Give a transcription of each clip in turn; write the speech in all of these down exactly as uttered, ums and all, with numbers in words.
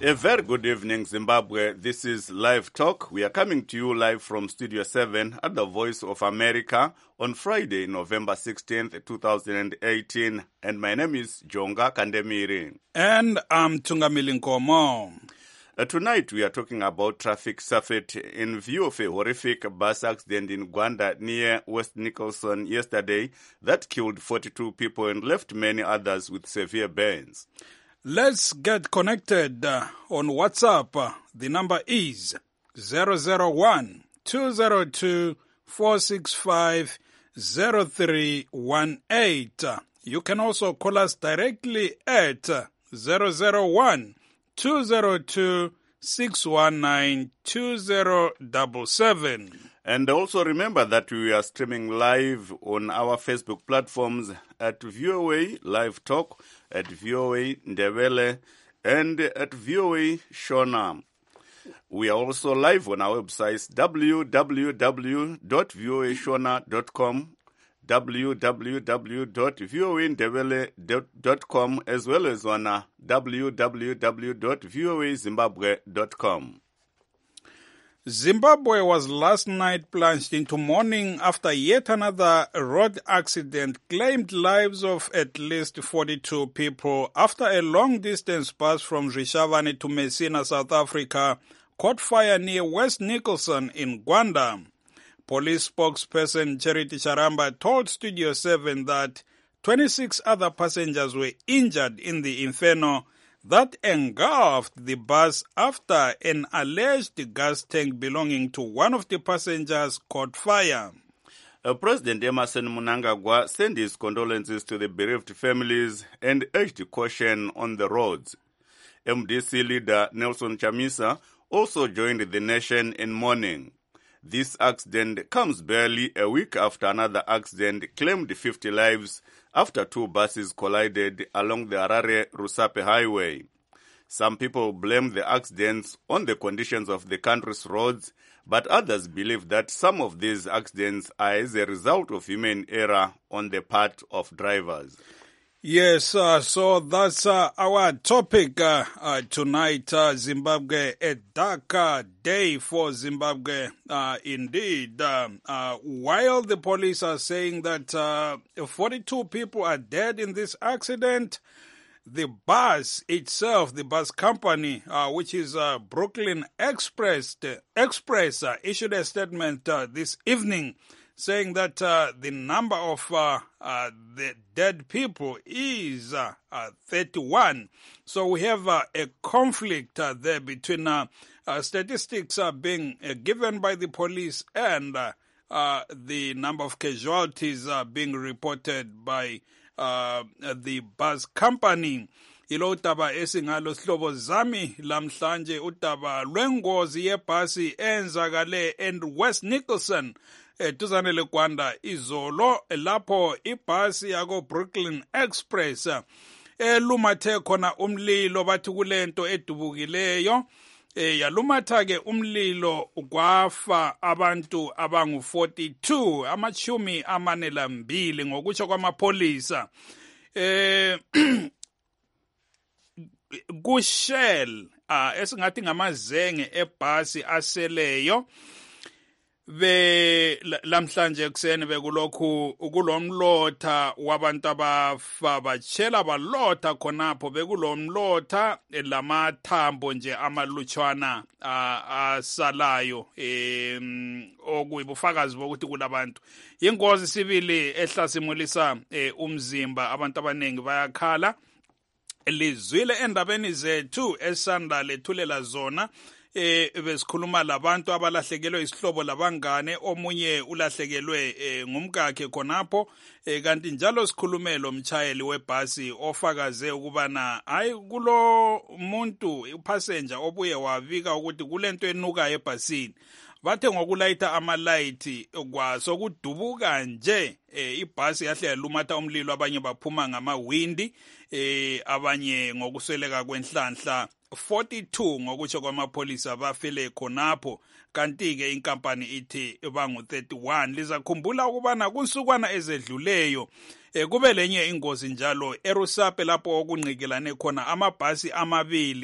A very good evening, Zimbabwe. This is Live Talk. We are coming to you live from Studio seven at the Voice of America on Friday, November sixteenth, twenty eighteen. And my name is Jonga Kandemiri. And I'm Tungamili Nkomo. Uh, tonight we are talking about traffic safety in view of a horrific bus accident in Gwanda near West Nicholson yesterday that killed forty-two people and left many others with severe burns. Let's get connected uh, on WhatsApp. Uh, the number is zero zero one, two zero two, four six five, zero three one eight. Uh, you can also call us directly at uh, zero zero one, two zero two, six one nine, two zero seven seven. And also remember that we are streaming live on our Facebook platforms at V O A Live Talk, at V O A Ndebele, and at V O A Shona. We are also live on our websites w w w dot voa shona dot com, w w w dot voa ndebele dot com, as well as on uh, w w w dot voa zimbabwe dot com. Zimbabwe was last night plunged into mourning after yet another road accident claimed lives of at least forty-two people after a long-distance bus from Rishavani to Messina, South Africa, caught fire near West Nicholson in Gwanda. Police spokesperson Charity Charamba told Studio seven that twenty-six other passengers were injured in the inferno that engulfed the bus after an alleged gas tank belonging to one of the passengers caught fire. Uh, President Emmerson Mnangagwa sent his condolences to the bereaved families and urged caution on the roads. M D C leader Nelson Chamisa also joined the nation in mourning. This accident comes barely a week after another accident claimed fifty lives after two buses collided along the Harare-Rusape highway. Some people blame the accidents on the conditions of the country's roads, but others believe that some of these accidents are as a result of human error on the part of drivers. Yes, uh, so that's uh, our topic uh, uh, tonight. Uh, Zimbabwe, a dark uh, day for Zimbabwe, uh, indeed. Uh, uh, while the police are saying that uh, forty-two people are dead in this accident, the bus itself, the bus company, uh, which is uh, Brooklyn Express, uh, Express uh, issued a statement uh, this evening saying that uh, the number of uh, uh, the dead people is uh, uh, thirty-one. So we have uh, a conflict uh, there between uh, uh, statistics uh, being uh, given by the police and uh, uh, the number of casualties uh, being reported by uh, the bus company. Ilo utaba esingalo sihlobo zami lamhlanje utaba lwengozi yebhasi enzakale in West Nicholson eduzane leGwanda izolo lapho ibhasi yako Brooklyn Express elumathe khona umlilo bathi kulento edubukileyo eh yalumatha ke umlilo kwafa abantu abangu forty-two amachumi amane lambili ngokutsho kwamapolisa eh kushell ah esingathi ngamazenge ebhasi aseleyo be lamhlanje kuseni bekulokhu kulomlotha wabantu abafa batshela balotha khonapho bekulomlotha lamathambo nje amalutshwana asalayo em okuyibufakazi bokuthi kulabantu ingozi sibili ehlasimulisa umzimba abantu abanengi bayakhala lizwile endabeni zethu esanda lethulela zona eh besikhuluma labantu abalahlekelwe isihlobo labangane omunye ulahlekelwe eh, ngumkakhe khonapho eh, kanti njalo sikhulume lo mchayeli webhasi ofakaze ukubana hayi kulo muntu upassenger obuye wavika ukuthi kulento enuka ebhasini bathe ngokulayitha amalayithi kwaso kudubuka nje eh, ibhasi yahle yalumatha umlilo abanye baphuma ngamawindi eh, abanye ngokusweleka kwenhlanhla forty-two ngokutsho kwamapolisa bafile khonapho kanti ke inkampani ithi bangu thirty-one lizakhumbula ukubana kunsukwana ezedluleyo eh, kube lenye ingozi njalo eRusape lapho okunqikelane khona amabhasi amabili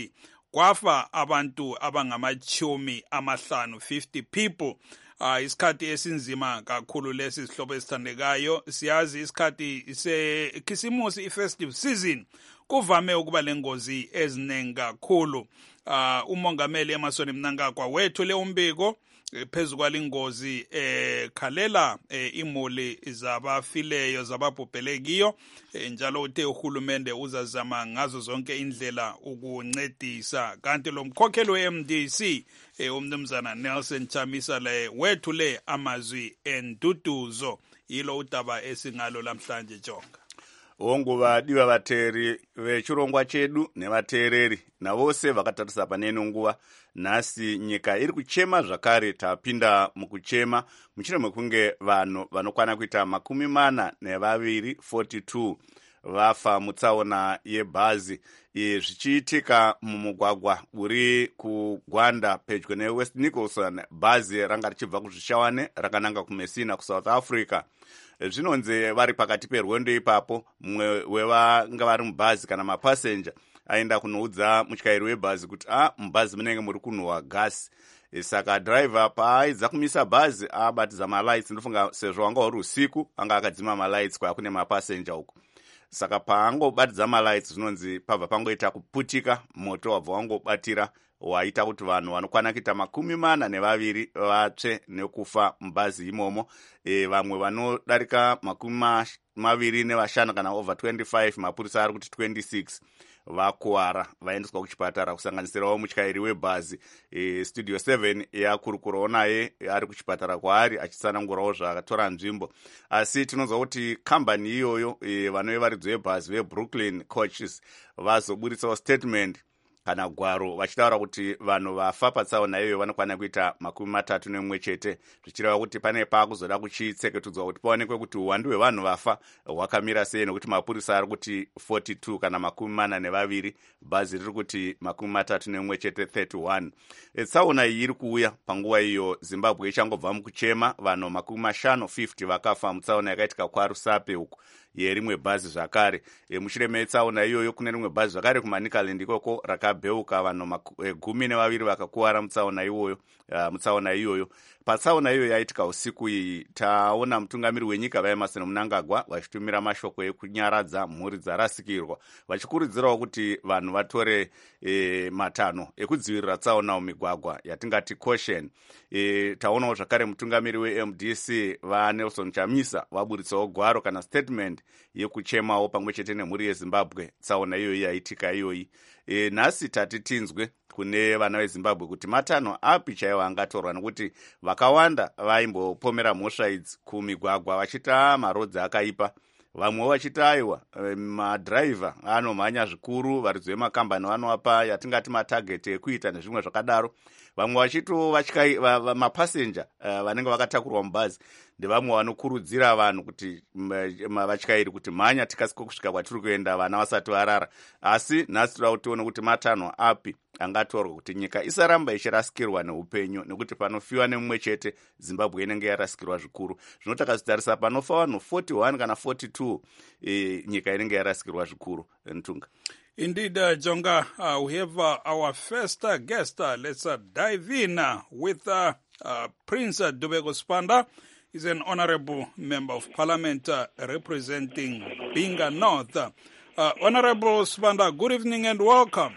kwafa abantu abangamachumi amahlanu fifty people. Uh, isikhathi esinzima kakhulu lesi sihlobo esithandekayo. Siyazi isikhathi sekhisimusi i-festive season kuvame ukuba lengozi eziningi kakhulu. Uh, umongameli Emmerson Mnangagwa wethule umbiko phezu kwalingozi eh khalela eh, imuli zabafileyo zababhubhelekiyo eh, njalo uthe uhulumende uzazama ngazo zonke indlela ukuncedisa. Kanti lo mkhokheli we-M D C eh, umnumzana Nelson Chamisa le wethule amazwi enduduzo. Yilo udaba esingalo lamhlanje Jonga. Onguva diva vateri vechirongwa chedu nevateereri navose vakatarisa paneno nguva. Nhasi nyika iri kuchema zvakare, tapinda mukuchema mushure mekunge vanhu vanokwana kuita makumi mana nevaviri forty-two vafa mutsaona yebhazi zvichiitika mumugwagwa uri kugwanda pedyo neWest Nicholson. Bhazi ranga richibva kuzvishawane rakananga kuMessina kuSouth Africa. Zvinonzi vari pakati perwendo ipapo, mumwe wevanga vari mubhazi kana mapasenja aenda kunoudza mutyairi webhazi kuti ah, mubhazi munenge muri kunhuhwa gasi. Saka driver paaidza kumisa bhazi abatidza malights. Ndofunga sezvo wanga uri usiku anga akadzima malights kwa kune mapasenja uko. Saka paangobatidza malights zvinonzi pabva pangoita kuputika, moto wabva wangobatira waita kuti vanhu vanokwana kuita makumi mana nevaviri vatsve nekufa mubhazi imomo. E, vamwe vanodarika makumi maviri nevashanu kana over twenty-five, mapurisa ari kuti twenty-six vakuwara vaendeswa kuchipatara, kusanganisirawo mutyairi webhazi. E, studio seven yakurukurawo naye ari kuchipatara kwaari achitsanangurawo zvakatora nzvimbo. Asi tinonzwa kuti kambani iyoyo e, vanovaridzo vebhazi veBrooklyn Coaches vazoburitsawo statement kana gwaro vachitaura kuti vanhu vafa patsaona iyoyo vanokwana kuita makumi matatu nemumwe chete, zvichireva kuti pane paakuzoda kuchitseketedzwa kuti paonekwe kuti uwandu hwevanhu vafa hwakamira sei, nekuti mapurisa ari kuti forty-two kana makumi mana nevaviri, bhazi riri kuti makumi matatu nemumwe chete thirty-one. Tsaona iyi iri kuuya panguva iyo Zimbabwe ichangobva mukuchema vanhu makumi mashanu fifty vakafa mutsaona yakaitika kwaRusape uku yerimwe bhazi zvakare. E, mushure metsaona iyoyo kune rimwe bhazi zvakare kuManicaland ikoko rakabheuka, vanhu e, gumi nevaviri vakakuwara mutsaona iyoyo. Uh, mutsaona iyoyo patsaona iyoyo yaitika usiku iyi taona mutungamiri wenyika vaEmmerson Mnangagwa vachitumira mashoko ekunyaradza mhuri dzarasikirwa, vachikurudzirawo kuti vanhu vatore e, matanho ekudzivirira tsaona mumigwagwa yatingati caution. E, taonawo zvakare mutungamiri weM D C vaNelson Chamisa vaburitsawo gwaro kana statement yekuchemawo pamwe chete nemhuri yeZimbabwe tsaona iyoyi yaitika iyoyi. E, nhasi tati tinzwe kune vana veZimbabwe kuti matanho api chaiwo angatorwa, nekuti vakawanda vaimbopomera mhosva idzi kumigwagwa vachita marodzi akaipa. Vamwe vachiti aiwa madhiraivha anomhanya zvikuru, varidzi vemakambani vanovapa yatingati matageti ekuita nezvimwe zvakadaro. Vamwe vachito vatya mapasenja uh, vanenge vakatakurwa mubhazi ndevamwe vanokurudzira vanhu kuti vatyairi kuti mhanya tikasike kusvika kwatiri kuenda vana vasati varara. Asi nhasi toda kutione kuti matanho api angatorwa kuti nyika isaramba ichirasikirwa neupenyu, nekuti panofiwa nemumwe chete Zimbabwe inenge yarasikirwa zvikuru. Zvino takazotarisa panofa vanhu forty-one kana forty-two, e, nyika inenge yarasikirwa zvikuru. Ntunga. Indeed, uh, Jonga, uh, we have uh, our first uh, guest. Uh, let's uh, dive in uh, with uh, uh, Prince uh, Dubeko Sibanda. He's an honorable member of parliament uh, representing Binga North. Uh, uh, Honorable Sibanda, good evening and welcome.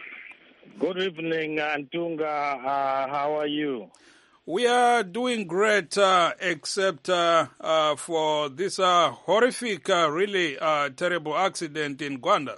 Good evening, Antunga. Uh, how are you? We are doing great, uh, except uh, uh, for this uh, horrific, uh, really uh, terrible accident in Gwanda.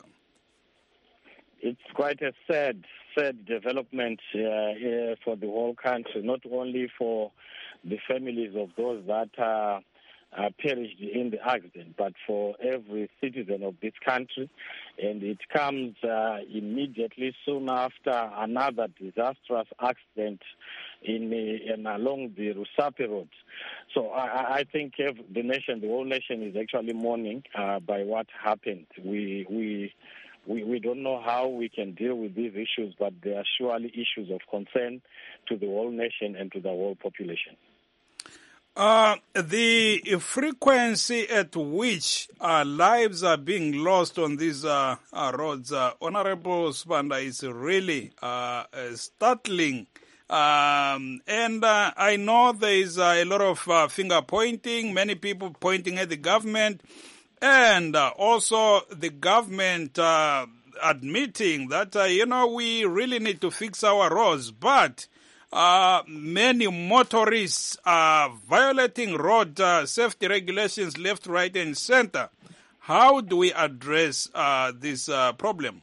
It's quite a sad, sad development uh, here for the whole country, not only for the families of those that uh, uh, perished in the accident, but for every citizen of this country. And it comes uh, immediately soon after another disastrous accident in, in along the Rusape Road. So I, I think the nation, the whole nation is actually mourning uh, by what happened. We we. We, we don't know how we can deal with these issues, but they are surely issues of concern to the whole nation and to the whole population. Uh, the frequency at which uh, lives are being lost on these uh, uh, roads, uh, Honorable Sibanda, is really uh, uh, startling. Um, and uh, I know there is uh, a lot of uh, finger pointing, many people pointing at the government, and uh, also the government uh, admitting that, uh, you know, we really need to fix our roads, but Uh, many motorists are violating road uh, safety regulations left, right, and center. How do we address uh, this uh, problem?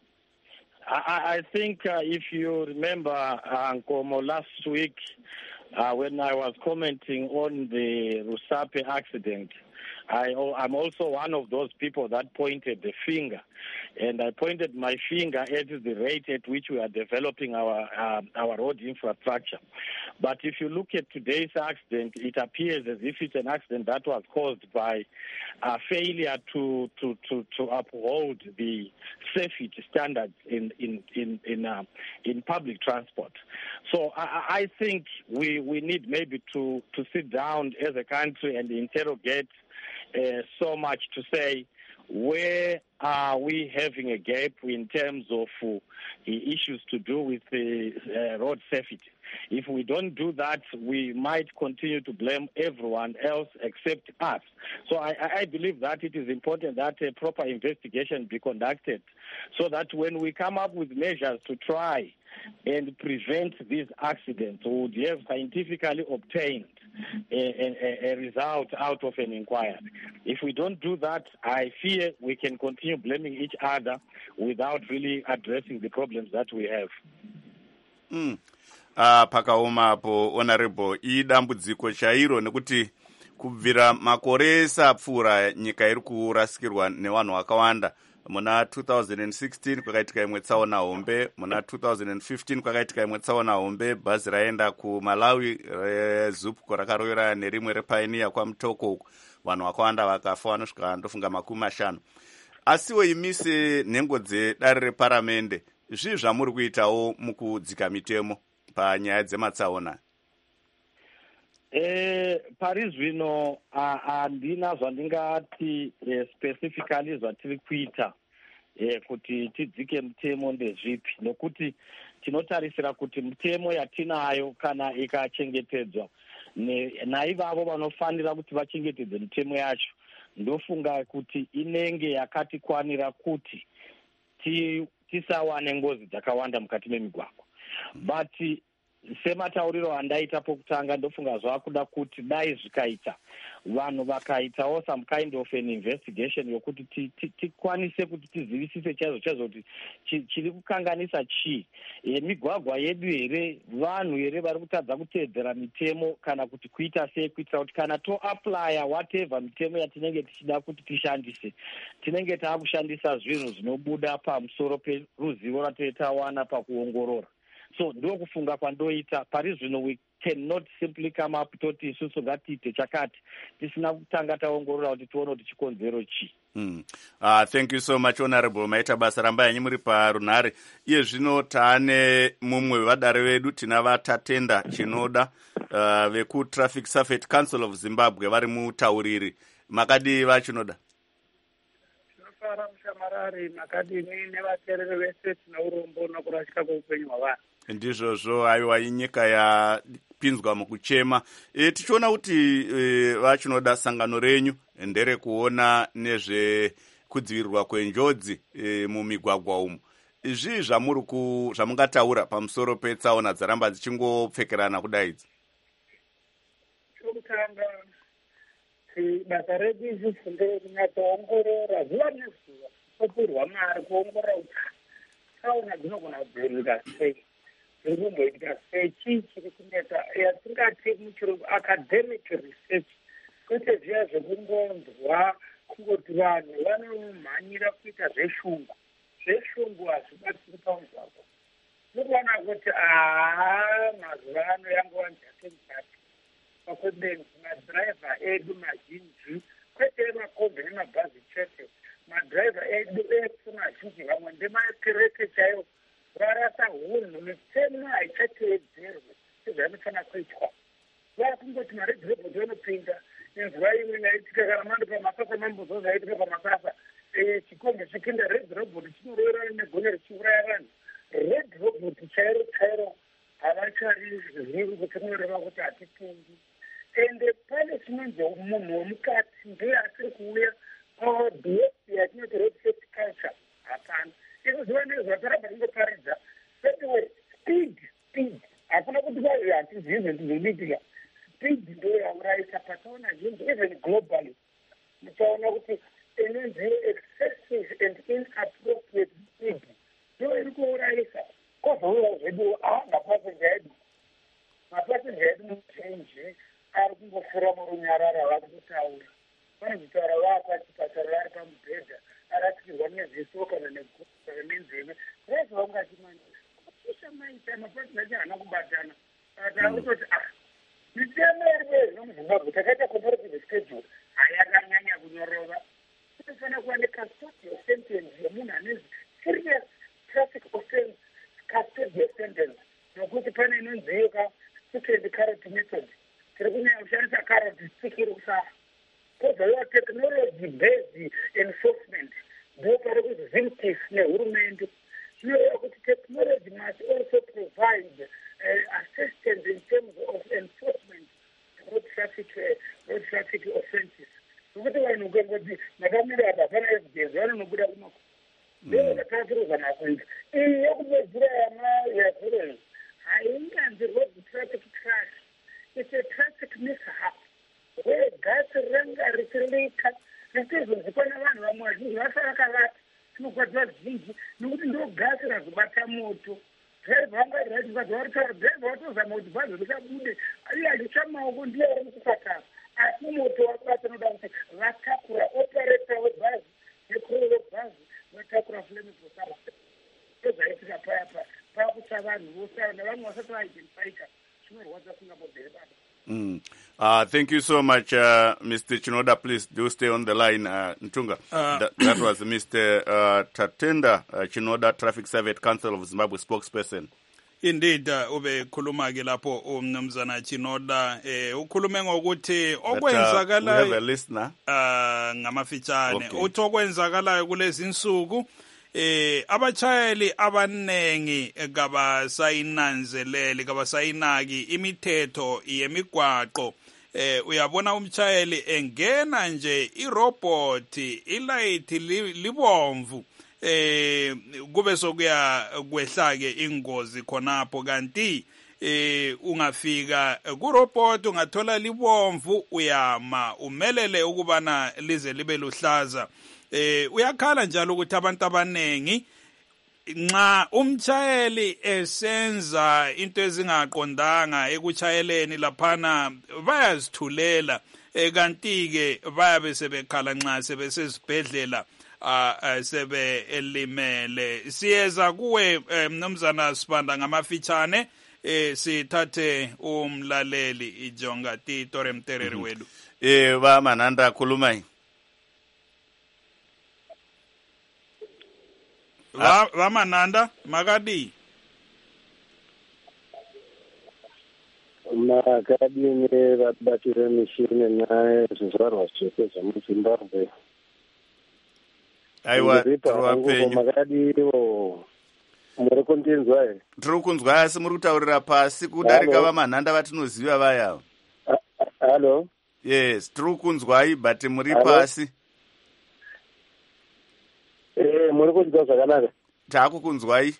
I, I think uh, if you remember, uh, Nkomo, last week uh, when I was commenting on the Rusape accident, I, I'm also one of those people that pointed the finger. And I pointed my finger at the rate at which we are developing our uh, our road infrastructure. But if you look at today's accident, it appears as if it's an accident that was caused by a failure to to, to, to uphold the safety standards in in in in, uh, in public transport. So I, I think we, we need maybe to, to sit down as a country and interrogate uh, so much to say, where are we having a gap in terms of uh, issues to do with the uh, road safety? If we don't do that, we might continue to blame everyone else except us. So I, I believe that it is important that a proper investigation be conducted so that when we come up with measures to try and prevent these accidents, we would have scientifically obtained a, a, a result out of an inquiry. If we don't do that, I fear we can continue blaming each other without really addressing the problems that we have. Mm. Uh, pakaoma apo honorable idambudziko chairo nekuti kubvira makore sapfuura nyika iri kurasikirwa nevanhu vakawanda. Muna two thousand sixteen kwakaitika imwe tsaona hombe, muna two thousand fifteen kwakaitika imwe tsaona hombe, bhazi raenda kuMalawi rezupco rakaroverana nerimwe repioneer kwamutoko uko, vanhu vakawanda vakafa, vanosvika ndofunga makumi mashanu. Asiwo imi senhengo dzedare reparamende, zvii zvamuri kuitawo mukudzika mitemo panyaya dzematsaona? Eh, pari zvino handina zvandingati eh, specifically zvatiri kuita eh, kuti tidzike mutemo ndezvipi, nokuti tinotarisira kuti mutemo yatinayo kana ikachengetedzwa naivavo vanofanira kuti vachengetedze mitemo yacho, ndofunga kuti inenge yakatikwanira kuti tisawane ngozi dzakawanda mukati memigwagwa. But sematauriro andaita pokutanga, ndofunga zvakuda kuti dai zvikaita vanhu vakaitawo some kind of an investigation yokuti tikwanise kuti tizivisise chaizvo chaizvo kuti chiri kukanganisa chii, migwagwa yedu here, vanhu here vari kutadza kuteedzera mitemo, kana kuti kuita sei kuitira kuti kana toaplya whatever mitemo yatinenge tichida kuti tishandise, tinenge taakushandisa zvinhu zvinobuda pamusoro peruzivo ratoitawana pakuongorora. So ndo kufunga kwandoita pari zvino, we cannot simply come up toti isusu ngatiite chakati tisina kutanga taongorora kuti tione kuti chikonzero chii. Mm. Uh, thank you so much honorable. Maita basa ramba yanyu muri parunhare. Iye zvino taane mumwe wevadare vedu, tina vatatenda chinoda uh, veku Traffic Safety Council of Zimbabwe vari mutauriri. Makadi vachinoda? Tinofara mushamarari, makadini nevaterere vese tina urombo nokurashika kweupenyu hwavanhu. Ndizvozvo, aiwa inyika yapinzwa mukuchema. E, tichiona kuti e, vachinoda sangano renyu ndere kuona nezve kudzivirirwa kwenjodzi e, mumigwagwa umu. Zvii zvamuri ku zvamungataura pamusoro petsaona dzaramba dzichingopfekerana kudai idzi? Chokutanga, basa redu isusu nderekunyatsoongorora zuva nezuva, topurwa mari kuongorora kuti tsaona dzinogona kudziviririka sei, zvirikuitika sei, chii chiri kunetsa, yatingati muchirungu academic research, kwete zviya zvekungonzwa kungoti vanhu vanomhanyira kuita zveshungu. Zveshungu hazvibatsiri pamugwagwa. Tinokuona kuti haa mazuva ano yangova nzate-nzate pakudeni madhiraivha edu mazhinji, kwete emakombi nemabhazi chete, madhiraivha edu efu mazhinji, vamwe ndemakereke chaivo, varasa hunhu, mitemo haichateedzerwe sezvainofanira kuitwa. vakungoti maredhi robot vanopinda nenzira imwe yaitika kana mando pamasasa mambozo zvaitika pamasasa chikombe chipinda redhi robot chinorovera negone richiuraya vanhu. Redhi robot chairo chairo havacharizivi kuti kunoreva kuti hatipingi. Ende pane chinonzi munhu womukati ndiye asiri kuuya pabehavior yatinoti road safety culture. Hapana, ikuziva nezvatarabva kungoparidza anyway, speed speed hakuna kuti vai hatizivi zvendizvoditika. Speed ndo yauraisa pataona zvinhu even globally muchaona kuti inonzi excessive and inappropriate speed ndo iri kuuraisa. Kozouya zvedu mapassenger edu mapassenger edu muzhinji ari kungofura murunyarara vari kutaura vanozvitaura vaapachipatara vari pamubhedha arasikirwa neziso kana nenzeve kureziva ungatimani kushisha maita mapassenger acho haana kubatana ati akutoti ah mitemo iri nomuzimbabwe takaita comparative schedule hayakanyanya kunyorova. Kunofanira kuva necustodial sentence yemunhu ane serious traffic offense, custodial sentence nokuti pane inonziika second carrot method tiri kunyanya kushandisa carrot stick iri kusara. Kozouya technology based enforcement ndo pari kuti zimtis nehurumende zvinoreva kuti technology must also provide uh, assistance in terms of enforcement road traffic uh, road traffic offenses. Nokuti vanhu ukangoti makamira apa hapana evidence vanonobuda kumako ndo zvakatiridzana kuita iyi yekubedzera yana yazero hainganzi road traffic crash. It's a traffic mishap where gasi ranga richilika richizonzikana vanhu vamwe vazhinji vasa vakavata tinogwadza zhinji nokuti ndo gasi razobata moto. Driver vanga raizvadza varitaura driver watozama kuti bhazi risabude iye achichamaoko ndiye ari mukusatara asi moto wakubata noda kuti vatakura operator webhazi nekuru webhazi vatakura flammable ezvaitika paya pa pakuta vanhu vose navamwe vasati vaidentifika zvinorwadza singambobvere baba. Mm. Uh, thank you so much, uh, Mister Chinoda. Please do stay on the line, uh, Ntunga. Uh, that, that was Mister Uh, Tatenda uh, Chinoda, Traffic Survey Council of Zimbabwe spokesperson. Indeed, uh, ube khuluma ke lapho umnumzana Chinoda eh ukhulume ngokuthi okwenzakala we have a listener uh ngamafitshane okay. uthi okwenzakalayo kulezi insuku eh abachayeli abanengi kabasayinanzeleli kabasayinaki imithetho yemigwaqo. Eh uyabona umchayeli engena nje irobot ilight libomvu eh kube sokuya kwehla ke ingozi khonapho kanti eh ungafika ku robot ungathola libomvu uyama umelele ukubana lize libe luhlaza. Eh uyakhala njalo ukuthi abantu abanengi nxa umchayeli esenza into ezingaqondanga ekuchayeleni laphana bayazithulela kanti ke bayabe sebekhala nxa sebesezibhedlela uh, sebe elimele. Siyeza kuwe mnumzana Sibanda ngamafitshane eh sithathe umlaleli ijonga Titore Mtereri wedu. Eh ba mananda khulumai Va vamananda makadi makadini vabatire mishini naye zvizvarwa zvese zvemuzimbabwe. aiwa tiriwapenyu makadiwo muri kundinzwa here? tiri kunzwa asi muri kutaurira pasi kudarika vamanhanda vatinoziva vaya. Halo? Yes, tiri kunzwai but muri pasi. Eh, muri kunzwa zvakanaka? Takukunzwai.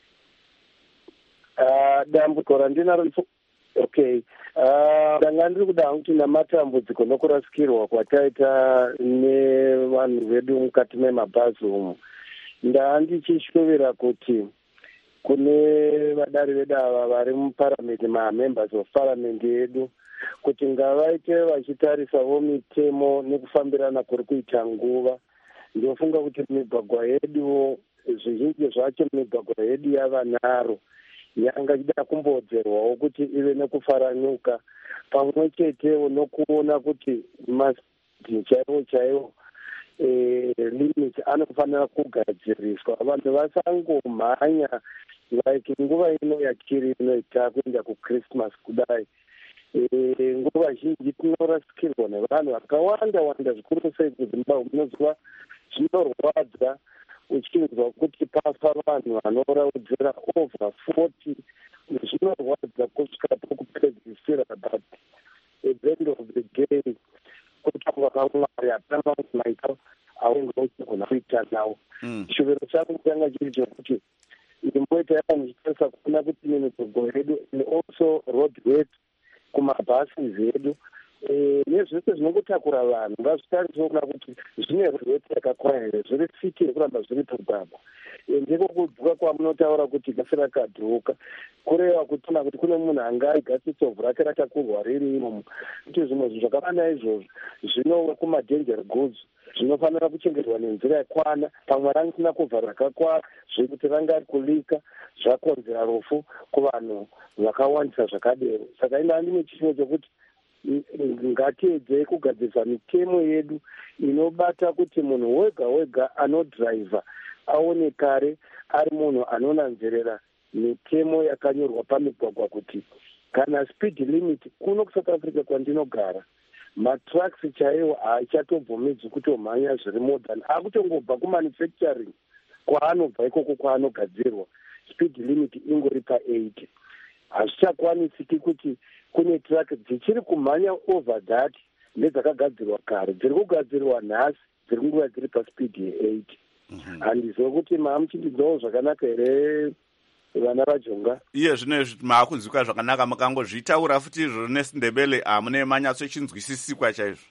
Ah, dambudziko randinaro okay. Ah, ndanga ndiri kuda kuti namatambudziko nokurasikirwa kwataita nevanhu vedu mukati memabhazi umu. Ndaa ndichishovera kuti kune vadari vedu ava vari muparamende, mamembers of parliament yedu, kuti ngavaite vachitarisawo mitemo nekufambirana kuri kuita nguva. Ndofunga kuti migwagwa yedu zvizhinji zvacho migwagwa yedu yava naro yanga ichida kumbodzerwawo kuti ive nekufaranuka pamwe chetewo nokuona kuti masidhi chaiwo chaiwo eh, limit anofanira kugadziriswa. Vanhu vasangomhanya like nguva ino yatiri inoita kuenda kuChristmas kudai nguva zhinji tinorasikirwa nevanhu vakawanda wanda zvikuru sei kuzimbabwe munozwa zvinorwadza uchinzwa kuti pafa vanhu vanoraudzira over forty zvinorwadza kusvika pokupedzisira but at the end of the day kutangwa kwamwari hapana kuti maita aunge uchigona kuita nawo chivero changu changa chiri chokuti ndimboita yakanichitarisa kuona kuti mimigogoro yedu and also roadways kumabhasis edu nezvese zvinongotakura vanhu ngazvitariswe kuona kuti zvine roadways yakakwana here zviri fiti yekuramba zviri pababa ndiko kudhuka kwamunotaura kuti gasi rakadhuka kureva kutona kuti kune munhu anga aigasi tovhu rake ratakurwa riri imomo kuti zvimwe zvinhu zvakafana izvozvo zvinova kumadanger goods zvinofanira kuchengetwa nenzira yakwana pamwe rangisina kuvha rakakwana zvekuti ranga kulika zvakonzera rufu kuvanhu vakawandisa zvakadero saka ina ndine chishimo chokuti ngatiedzei kugadzirisa mitemo yedu inobata kuti munhu wega wega anodhiraivha aone kare ari munhu anonanzerera mitemo yakanyorwa pamigwagwa kuti kana speed limit kuno kusouth africa kwandinogara matrucks chaiwo haachatobvumidzwi kutomhanya zviri modern akutongobva kumanufacturing kwaanobva ikoko kwaanogadzirwa speed limit ingori paeighty hazvichakwanisiki kuti kune truck dzichiri kumhanya over that nedzakagadzirwa kare dziri kugadzirwa nhasi dziri kunguva dziri paspeed yeeighty handizive kuti maamuchindidzawo zvakanaka here vana vajonga iye zvino maakunzwika zvakanaka makangozvitaura futi izvo nesindebele hamune manyatsochinzwisisikwa chaizvo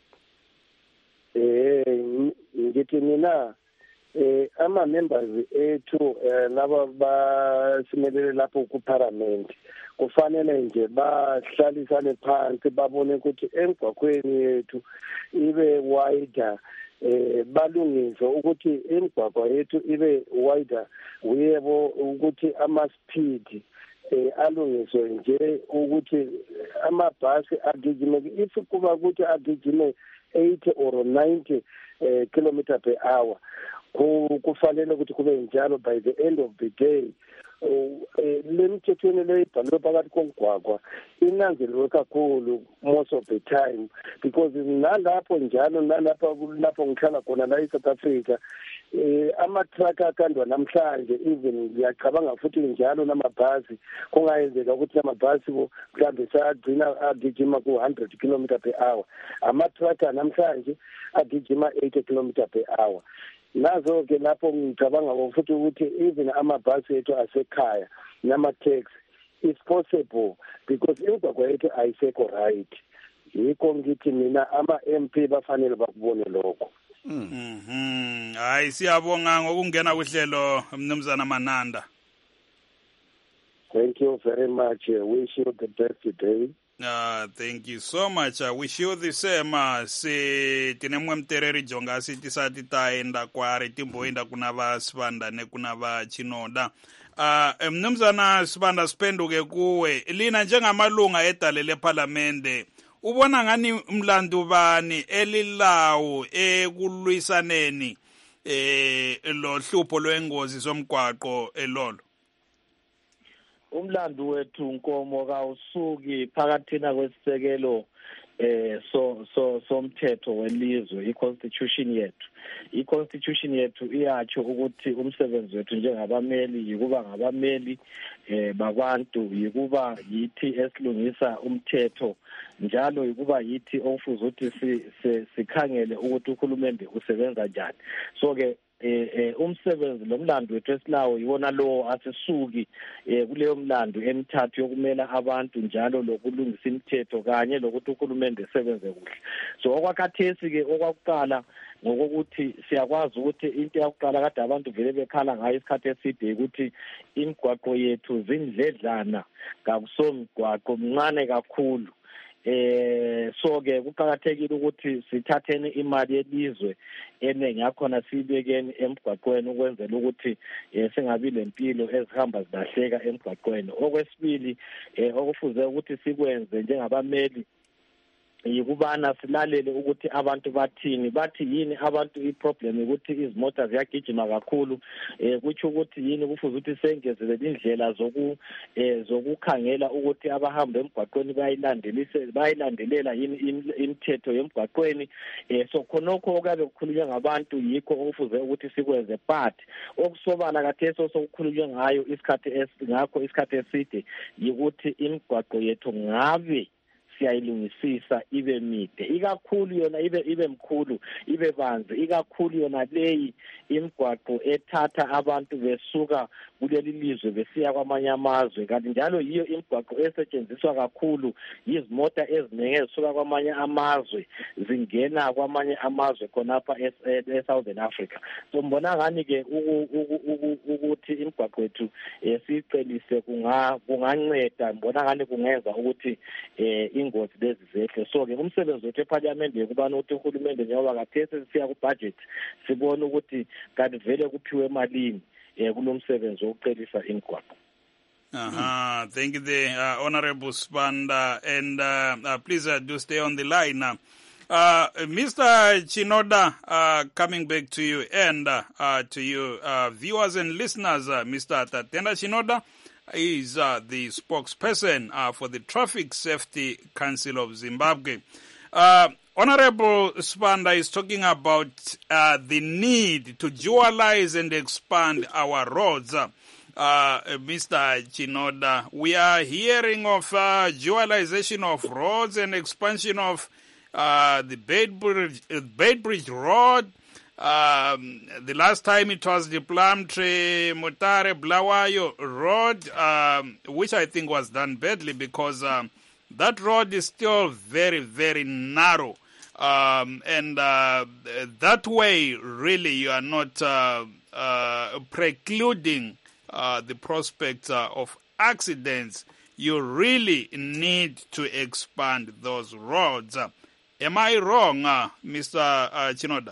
ehe nditi mina amamembers etu lava vasimelele lapho kuparliament kufanele nje bahlalisane phansi babone kuti emgwaqweni yethu ibe wider eh balungise ukuthi imigwaqo yethu ibe wider uyebo ukuthi ama speed eh alungiswe nje ukuthi amabhasi agijime if kuba ukuthi agijime eighty or ninety eh kilometer per hour kufanele ukuthi kube njalo by the end of the day le mthethweni le ibhalwe phakathi komgwaqwa inanzelwe kakhulu most of the time because nalapho njalo nalapha lapho ngihlala khona la eSouth Africa eh ama-truck akandwa namhlanje even ngiyacabanga futhi njalo namabhasi kungayenzeka ukuthi amabhasi mhlawumbe sagcina agijima ku one hundred kilometer per hour ama-truck namhlanje agijima eighty kilometer per hour nazo ke lapho ngicabanga futhi ukuthi even amabhasi ethu asekhaya nama-taxi it's possible because imigwaqo yethu ayisekho right yikho ngithi mina ama-M P bafanele bakubone lokho. Mhm hayi siyabonga ngokungena kuhlelo mnumzana Mananda. Thank you very much. I wish you the best today. Uh, thank you so much. I wish you the same. Uh, si tinemwe mtereri jonga si tisati taenda kwa retimboenda kuna va Sibanda ne kuna va Chinoda. Uh, mnumzana Sibanda sipenduke kuwe. Lina njengamalunga edalele parliamente. Ubona ngani mlandu bani elilawo ekulwisaneni eh lo hlupho lwengozi zomgwaqo elolo? Umlandu wethu Nkomo kawusuki phakathina kwesisekelo eh so so somthetho welizwe iconstitution yethu iconstitution yethu iyatsho ukuthi umsebenzi wethu njengabameli yikuba ngabameli eh babantu yikuba yithi esilungisa umthetho njalo yikuba yithi ofuza ukuthi sikhangele ukuthi uhulumende usebenza njani so ke eh eh umsebenzi lomlando wethu esilawo yiwona lo asisuki eh kuleyo mlando emithathu yokumela abantu njalo lokulungisa imithetho kanye lokuthi uhulumende esebenze kuhle so okwakhathesi ke okwakuqala ngokuthi siyakwazi ukuthi into yakuqala kade abantu vele bekhala ngayo isikhathi eside ukuthi imigwaqo yethu zindledlana ngakusomgwaqo mncane kakhulu eh so ke kuqhakathekile ukuthi sithatheni imali yelizwe enengi yakhona sibekeni emgwaqweni ukwenzela ukuthi singabi lempilo ezihamba zilahleka emgwaqweni okwesibili eh okufuze ukuthi sikwenze njengabameli yikubana silalele ukuthi abantu bathini bathi yini abantu iproblem ukuthi izimota ziyagijima kakhulu eh kuthi ukuthi yini kufuze ukuthi sengezelele indlela zoku eh zokukhangela ukuthi abahamba emgwaqweni bayilandelise bayilandelela yini imithetho yemgwaqweni eh so khonokho okabe kukhulunywa ngabantu yikho okufuze ukuthi sikwenze but okusobala katheso sokukhulunywa ngayo isikhathi esingakho isikhathi eside yikuthi imigwaqo yethu ngabe siyayilungisisa ibe mide ikakhulu yona ibe ibe mkhulu ibe banzi ikakhulu yona leyi imigwaqo ethatha abantu besuka kuleli lizwe besiya kwamanye amazwe kanti njalo yiyo imigwaqo esetshenziswa kakhulu izimota eziningi ezisuka kwamanye amazwe zingena kwamanye amazwe khonapha eSouthern Africa so mbona ngani ke ukuthi imigwaqo yethu sicelise kunga kunganceda mbona ngani kungenza ukuthi eh ingozi lezi zehle so ke umsebenzi wethu eParliament ukubana ukuthi uhulumende njengoba kathese siya ku budget sibone ukuthi kanti vele kuphiwe emalini eh kulomsebenzi wokucelisa imigwaqo. Uh-huh. Mm. Thank you, the uh, Honorable Sibanda, and uh, uh, please uh, do stay on the line. Uh, uh, Mister Chinoda, uh, coming back to you and uh, uh, to you, uh, viewers and listeners, uh, Mister Tatenda Chinoda is uh, the spokesperson uh, for the Traffic Safety Council of Zimbabwe. Uh, Honorable Sibanda is talking about uh, the need to dualize and expand our roads. Uh, uh, Mister Chinoda, we are hearing of uh, dualization of roads and expansion of uh, the Beitbridge, uh, Beitbridge Road. Um, the last time it was the Plumtree Mutare Blawayo Road, um, which I think was done badly because um, that road is still very, very narrow. Um, and uh, that way, really, you are not uh, uh, precluding uh, the prospect uh, of accidents. You really need to expand those roads. Uh, am I wrong, uh, Mister Uh, Chinoda?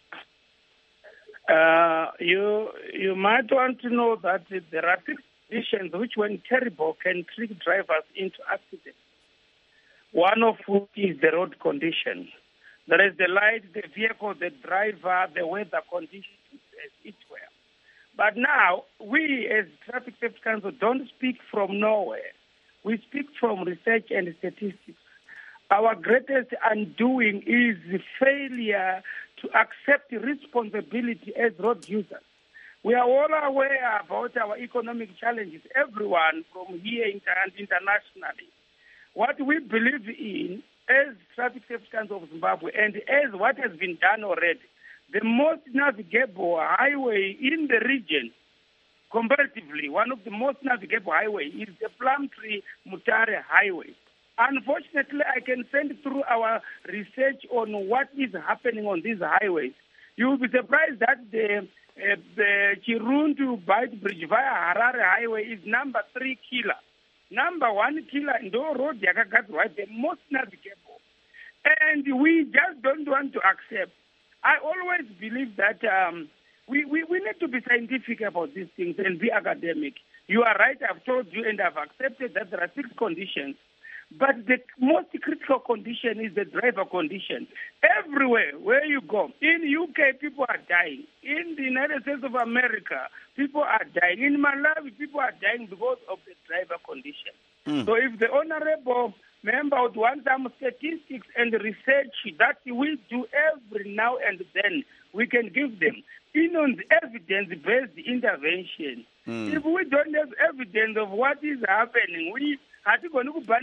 Uh, you you might want to know that there are six conditions which, when terrible, can trick drivers into accidents. One of which is the road condition. There is the light, the vehicle, the driver, the weather conditions, as it were. But now, we as Traffic Safety Council don't speak from nowhere. We speak from research and statistics. Our greatest undoing is the failure to accept responsibility as road users. We are all aware about our economic challenges, everyone from here and internationally. What we believe in as Traffic Safety Council of Zimbabwe and as what has been done already, the most navigable highway in the region, comparatively, one of the most navigable highways is the Plumtree Mutare Highway. Unfortunately, I can send through our research on what is happening on these highways. You will be surprised that the, uh, the Chirundu Beitbridge via Harare Highway is number three killer. Number one killer in the road, the most navigable. And we just don't want to accept. I always believe that um, we, we, we need to be scientific about these things and be academic. You are right, I've told you and I've accepted that there are six conditions. But the most critical condition is the driver condition. Everywhere where you go, in U K, people are dying. In the United States of America, people are dying. In Malawi, people are dying because of the driver condition. Mm. So if the honorable member would want some statistics and research that we do every now and then, we can give them. In on the evidence-based intervention. Mm. If we don't have evidence of what is happening, we Ah, thank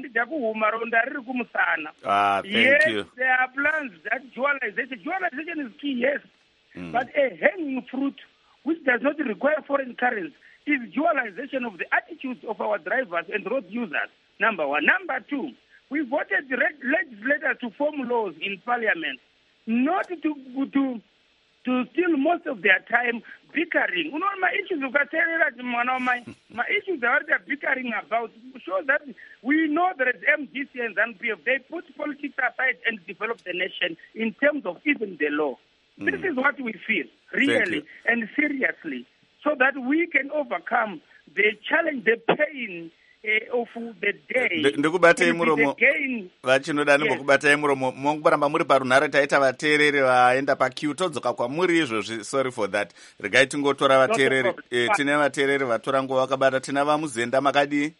yes, you. There are plans that dualization, dualization is key, yes. Mm. But a hanging fruit which does not require foreign currency is dualization of the attitudes of our drivers and road users, number one. Number two, we voted the legislators to form laws in parliament, not to to to steal most of their time bickering. You know, my issues, my, my issues are they're bickering about shows that we know there is M D C and Z A N P F. They put politics aside and develop the nation in terms of even the law. Mm. This is what we feel, really and seriously, so that we can overcome the challenge, the pain uh, of the day. Ndikubatei muromo vachinoda nimbokubatai muromo mongobaramba muri parunhare taita vateereri vaenda pakiu todzoka kwamuri izvozvi. Sorry for that. Regai tingotora vateereri. Eh, tine vateereri vatora nguva vakabata. Tina vaMuzenda makadii?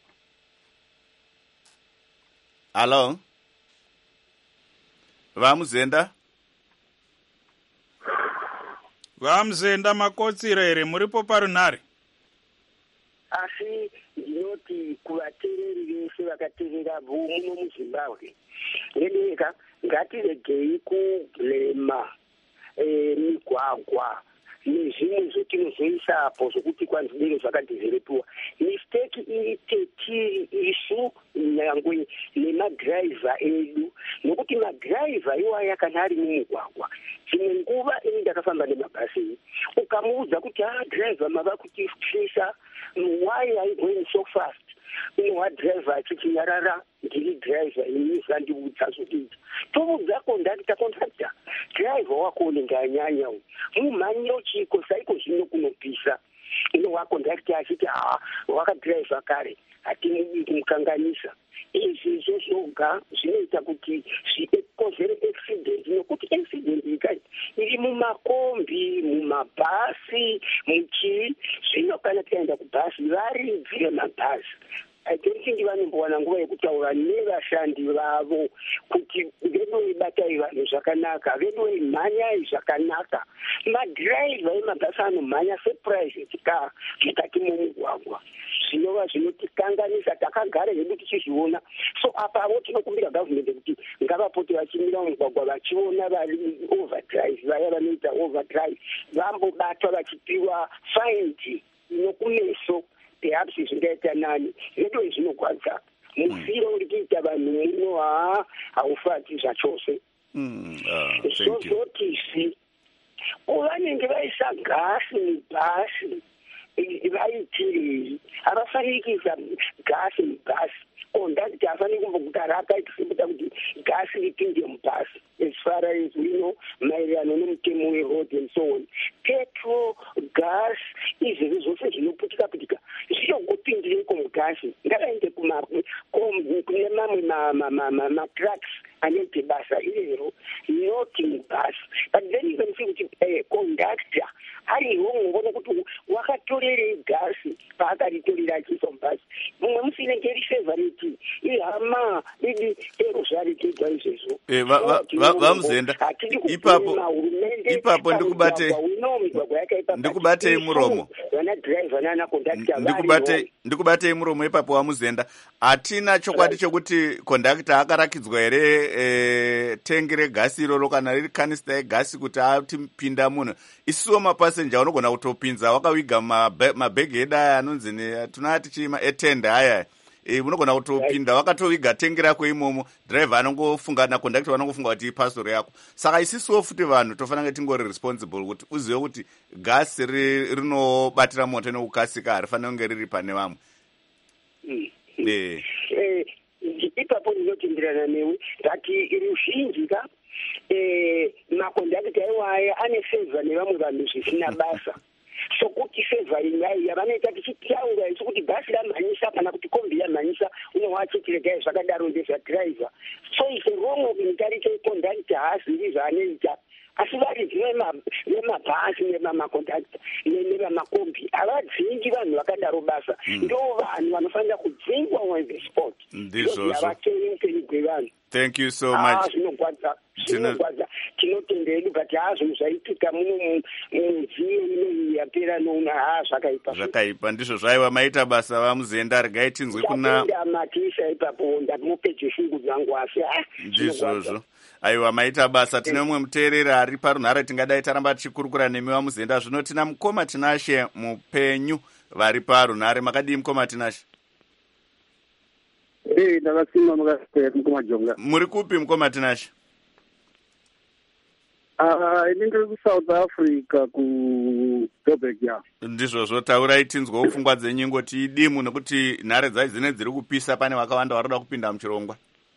Hello? VaMuzenda? VaMuzenda makotsira here muripo parunhare? Asi ndinoti kuvateereri vese vakateerera muno muZimbabwe ndedeka ngatiregei kubhlema migwagwa nezvimwe zvetinozoisapo zvokuti kwanzidero zvakadhevherepiwa. Misteki iri tetiri isu nyangwe nemadhiraivha edu, nokuti madhiraivha iwaya kana ari mumugwagwa dzimwe nguva ini ndakafamba nemabhasi ukamuudza kuti ha dhiraivha mava kutifisa, why are you going so fast? Unowa dhiraivha achichinyarara, ndiri dhiraivha ini zvandiudza zvokuita toudza kondakta kondakta dhiraivha wako unenge anyanya uyu mumhanyiro chiko saiko zvino kunopisa. Unowa kondakta achiti ha wakadhiraivha kare hatimudi kumukanganisa. Izvi zvozvoga zvinoita kuti zvikozere accident, nokuti accident ikati iri mumakombi, mumabhasi, muchii. Zvino kana tikaenda kubhasi varidzi mabhasi I don't think vanombowana nguva yekutaura nevashandi vavo kuti vedoibatai vanhu zvakanaka, vedoimhanyai zvakanaka. Madhiraivha emabhasi anomhanya seprivate car mukati momugwagwa, zvinova zvinotikanganisa. Takagara hedu tichizviona. So apavo tinokumbira gavhumende kuti ngavapote vachimira mumugwagwa vachiona vari overdrive, vaya vanoita overdrive vambobatwa vachipiwa faindi inokumeso. Perhaps zvingaita nani zvedo zvinogwadza musiro uri kuita vanhu muno ha haufati zvachose. Zvozotisi uvanenge vaisa gasi mubhasi vaitirei? Havafaniri kuisa gasi mubhasi. Kondakta hafaniri kumbokuta rakaitisimuta kuti gasi ripinde mubhasi as far as we know maererano nemutemo weroad and so on. Petrol, gas, izvezvo zvose zvinoputika putika zvinongopindireko mugasi. Ngavaende kune mamwe matrucks anoite basa irero, not mubhasi. But then you can see kuti kondakta ariho ngoona kuti wakatorerei gasi paakaritorera achiisa mubhasi. Mumwe musinenge ri favorite ihama idi ero zvarikuitwa izvezvo. VaMuzenda ipapo ipapo ndikubate ndikubatei muromo vana driver nana kondakta ndikubate ndikubatei muromo ipapo VaMuzenda. Hatina chokwadi chokuti kondakta akarakidzwa here e, tengi regasi iroro kana riri kanista yegasi kuti atipinda munhu. Isuwo mapasenja unogona kutopinza wakawiga mabhegi edu aya anonzi tunati chima etenda aya e, unogona kutopinda wakatowiga tengi rako imomo, driver anongofunga na kondakta vanongofunga kuti ipastori yako. Saka isisuwo futi vanhu tofanira tingori responsible kuti uzive kuti gasi rinobatira moto nekukasika harifanira kunge riri pane vamwe. Eh eh ipapo ndinotenderana newe ngati ruzhinji ka eh makondakta iwaya ane favor nevamwe vanhu zvisina basa. Sokuti favoring yayo yavanoita tichitaura isu kuti bhasi ramhanyisa kana kuti kombi yamhanyisa unowachitirega zvakadaro ndezvadhiraivha. So it's a wrong organization kondakta hazivi zvaanoita. Asi varidzi vemabhasi nevamakontakta nevamakombi havadzingi vanhu vakadaro basa. Ndo vanhu vanofanira kudzingwa on the spot. Ndizvozvo. Havatei upenyu hwevanhu. Thank you so much. Zvinogwadza. Zvinogwadza. Tinotenda hedu but hazvo zvaitika muno mudziyo ino yapera nouna ha zvakaipa. Zvakaipa ndizvo zvaiva maita basa VaMuzenda. Regai tinzwe kuna matisa ipapo ndamupe chifungu dzangu asi ha. Ndizvozvo. Aiwa maita basa. Tine mumwe muteereri ari parunhare tingadai taramba tichikurukura nemi VaMuzenda. Zvino tina mukoma Tinashe mupenyu vari parunhare. Makadii mukoma Tinashe? Eh ndakasima makasipera mukoma Jonga. Muri kupi mukoma Tinashe? Ah, ini ndiri kuSouth Africa ku Joburg ya. Ndizvozvo taurai tinzwa pfungwa dzenyu ngoti idimu nekuti nhare dzai dzine dziri kupisa pane vakawanda varoda kupinda muchirongwa.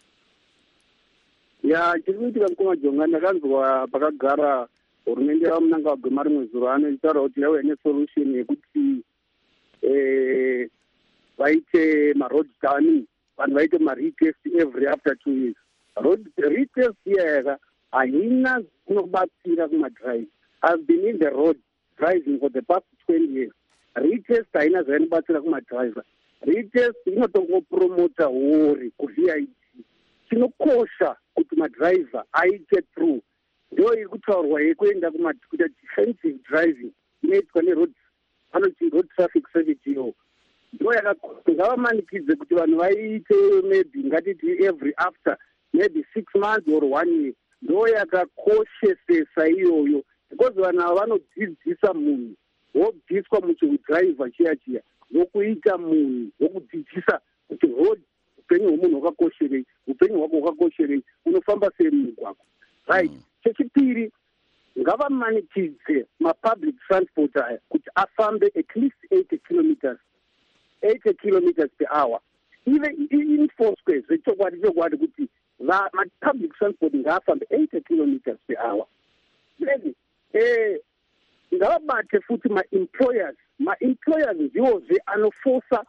Ya chiri kuitika mukoma Jonga ndakanzwa pakagara hurumende yaMunangagwa marimwe zuro anotaura kuti yauya nesolution yekuti eh vaite ma-road scanning, vanhu vaite ma-retest every after two years. Road retest iyaka haina zvinobatsira kumadrive. I've been in the road driving for the past twenty years. Retest haina zvainobatsira kumadriver. Retest inotongopromota hori ku-V I T. Chinokosha kuti madriver aite through. Ndo iri kutaurwa yekuenda kuita defensive driving inoitwa neroad anoti road traffic service. Ndo yakakosha ngavamanikidze kuti vanhu vaite maybe ngatiti every after maybe six months or one year. Ndo yakakoshesesa iyoyo because vanhu ava vanodzidzisa munhu wobviswa muchidriver chiya chiya vokuita munhu vokudzidzisa kuti road upenyu hwemunhu hwakakosherei, upenyu hwako hwakakosherei, unofamba sei mumugwagwa. Right. Chechipiri, ngavamanikidze mapublic transport aya kuti afambe at least eighty kilometers eighty kilometers per hour. Even in Foursquare zvechokwadi chokwadi kuti mapublic transport ngaafambe eighty kilometers per hour. Then eh ngavabate futhi ma-employers ma-employers ndivozve anofosa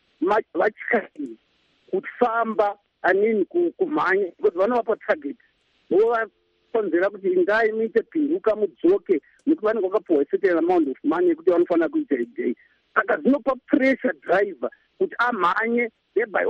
vatyairi kufamba anini kumhanya because vanovapa target vovakonzera kuti indai muite pinduka mudzoke nekuti vanenge vakapiwa certain amount of money yekuti vanofanira kuita idei. Saka zvinopa pressure driver kuti amhanye thereby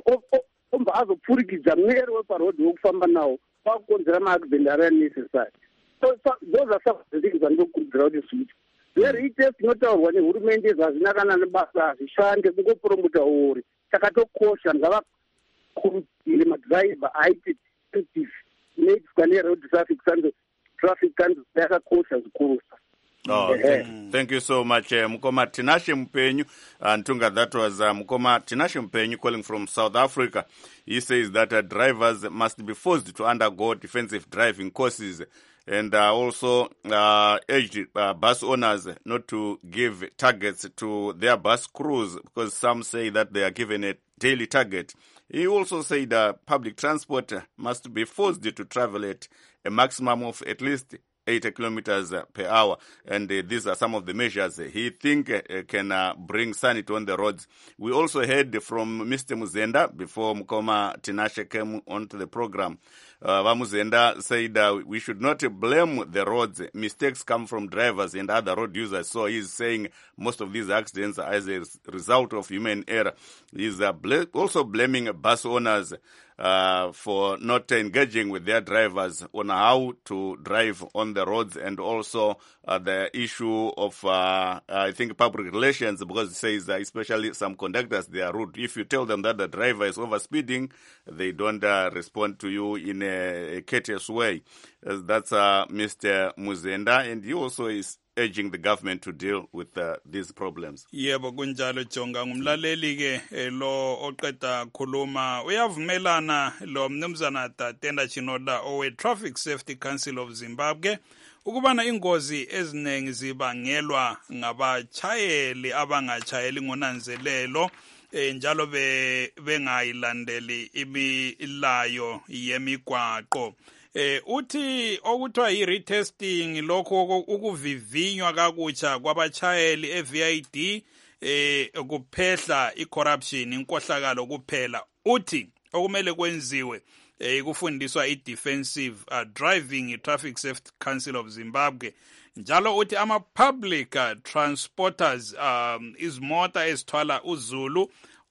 obva azopfurikidza mwero weparodhi wokufamba nawo kwakukonzera maaccident ari unnecessary. So those are some of the things vandinokurudzira kuti zviitwe. Retest inotaurwa nehurumende zvazvina kana nebasa hazvishande kungopromota hori. Chakatokosha ngavakurudzire madriver aite active inoitwa neroad traffic traffic council yakakosha zvikurusa. Oh, thank, thank you so much, uh, Mukoma Tinashe Mpenyu. And Tunga, that was uh, Mukoma Tinashe Mpenyu calling from South Africa. He says that uh, drivers must be forced to undergo defensive driving courses, and uh, also uh, urged uh, bus owners not to give targets to their bus crews because some say that they are given a daily target. He also said uh, public transport must be forced to travel at a maximum of at least eighty kilometers per hour, and uh, these are some of the measures he think uh, can uh, bring sanity on the roads. We also heard from Mister Muzenda before Mukoma Tinashe came onto the program. Uh, Muzenda said uh, we should not blame the roads. Mistakes come from drivers and other road users. So he's saying most of these accidents are as a result of human error. He's uh, bl- also blaming bus owners Uh, for not engaging with their drivers on how to drive on the roads, and also uh, the issue of, uh, I think, public relations, because it says uh, especially some conductors, they are rude. If you tell them that the driver is overspeeding, they don't uh, respond to you in a, a courteous way. Uh, that's uh, Mister Muzenda, and he also is urging the government to deal with uh, these problems. Yebo kunjalo Jonga, ngumlaleli ke lo oqeda khuluma uyavumelana lo mnumzana Tatenda Chinoda owe Traffic Safety Council of Zimbabwe ukubana ingozi ezinengi zibangelwa ngabachayeli abangachayeli ngonanzelelo njalo be bengayilandeli imilayo yemigwaqo. Eh uthi okuthiwa yi-retesting lokho ukuvivinywa kakutsha kwabachayeli e-V I D eh kuphehla i-corruption inkohlakalo kuphela. Uthi okumele kwenziwe eh kufundiswa i-defensive uh, driving i-Traffic Safety Council of Zimbabwe. Njalo uthi ama-public uh, transporters um, izimota ezithwala uzulu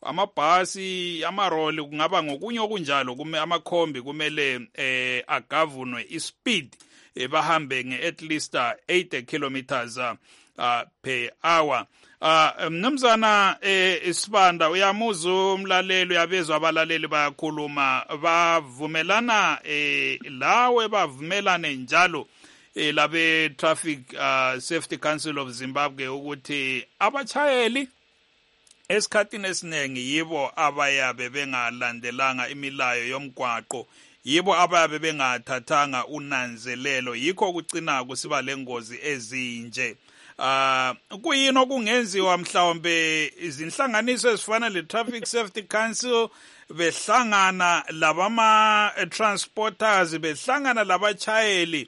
amabhasi amaroli kungaba ngokunye okunjalo kume amakhombi kumele eh agavunwe ispeed eh, bahambe nge at least uh, eighty kilometers uh, per hour. Uh, mnumzana eh, Isibanda uyamuza umlaleli uyabezwa abalaleli bayakhuluma bavumelana eh, lawe bavumelane njalo eh, labe Traffic uh, Safety Council of Zimbabwe ukuthi abachayeli esikhathini esiningi yibo abayabe bengalandelanga imilayo yomgwaqo, yibo abayabe bengathathanga unanzelelo, yikho ukucina kusiba lengozi ezinje. Uh, kuyini okungenziwa mhlawumbe izinhlanganiso ezifana le Traffic Safety Council behlangana labama transporters behlangana labachayeli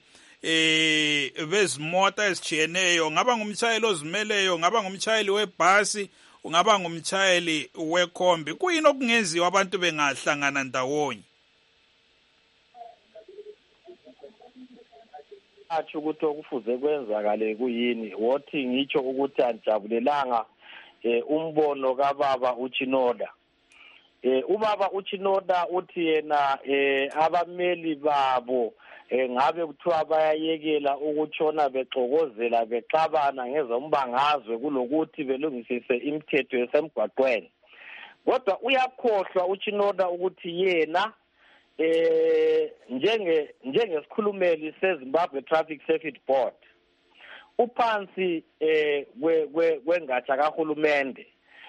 eh bezimota ezijiyeneyo, ngaba ngumchayeli ozimeleyo, ngaba ngumchayeli webhasi ungaba ngumtshayeli wekhombi, kuyini okungenziwa abantu bengahlangana ndawonye? athi ukuthi okufuze kwenzakale kuyini, wothi ngitsho ukuthi anjabulelanga eh umbono kababa uChinoda. Eh ubaba uChinoda uthi yena eh abameli babo eh ngabe kuthiwa bayayekela ukutshona bexokozela bexabana ngezombangazwe kulokuthi belungisise imithetho yasemgwaqweni. Kodwa uyakhohlwa uChinoda ukuthi yena eh njenge njengesikhulumeli seZimbabwe Traffic Safety Board uphansi eh kwengatsha kahulumende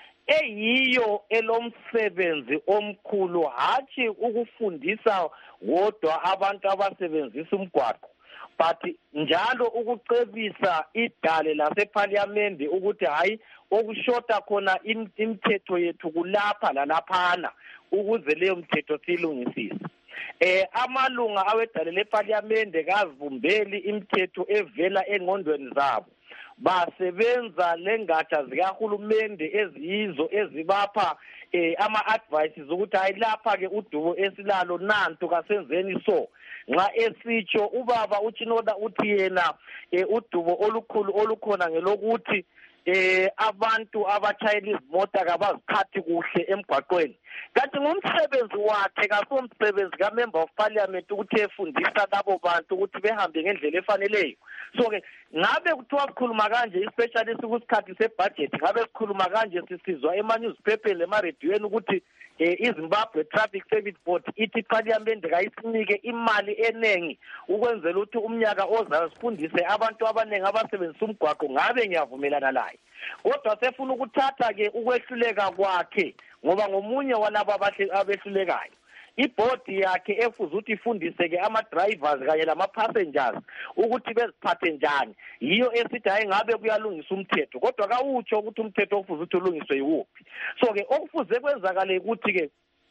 eyiyo elomsebenzi omkhulu hathi ukufundisa wodwa abantu abasebenzisa umgwaqo but njalo ukucebisa idale laseParliament ukuthi hayi okushota khona imithetho yethu kulapha lalaphana ukuze leyo mthetho silungisise. Eh amalunga awedale leParliament kazivumbeli imithetho evela engqondweni zabo, basebenza lengatsha zikahulumende eziyizo ezibapha eh ama advices ukuthi hayi lapha ke udubo esilalo nanto kasenzeni so. Nxa esitsho ubaba uChinoda uthi yena eh udubo olukhulu olukhona ngelokuthi eh abantu abatshayela izimota kabaziphathi kuhle emgwaqweni. Kanti ngumsebenzi wakhe kasomsebenzi ka member of parliament ukuthi efundisa labo bantu ukuthi behambe ngendlela efaneleyo. So ke ngabe kuthiwa sikhuluma kanje especially kusikhathi sebudget, ngabe sikhuluma kanje sisizwa ema newspaper lema radioweni ukuthi eh iZimbabwe Traffic Safety Board ithi parliament kayisinike imali enengi ukwenzela ukuthi umnyaka ozayo sifundise abantu abanengi abasebenzisa umgwaqo, ngabe ngiyavumelana laye. Kodwa sefuna ukuthatha ke ukwehluleka kwakhe ngoba ngomunye walabo abehlulekayo. Ibhodi yakhe efuze ukuthi ifundise ke ama drivers kanye lama passengers ukuthi beziphathe njani, yiyo esithi hayi ngabe kuyalungisa umthetho, kodwa kawutsho ukuthi umthetho ofuze ukuthi ulungiswe yiwuphi. So ke okufuze kwenzakale ukuthi ke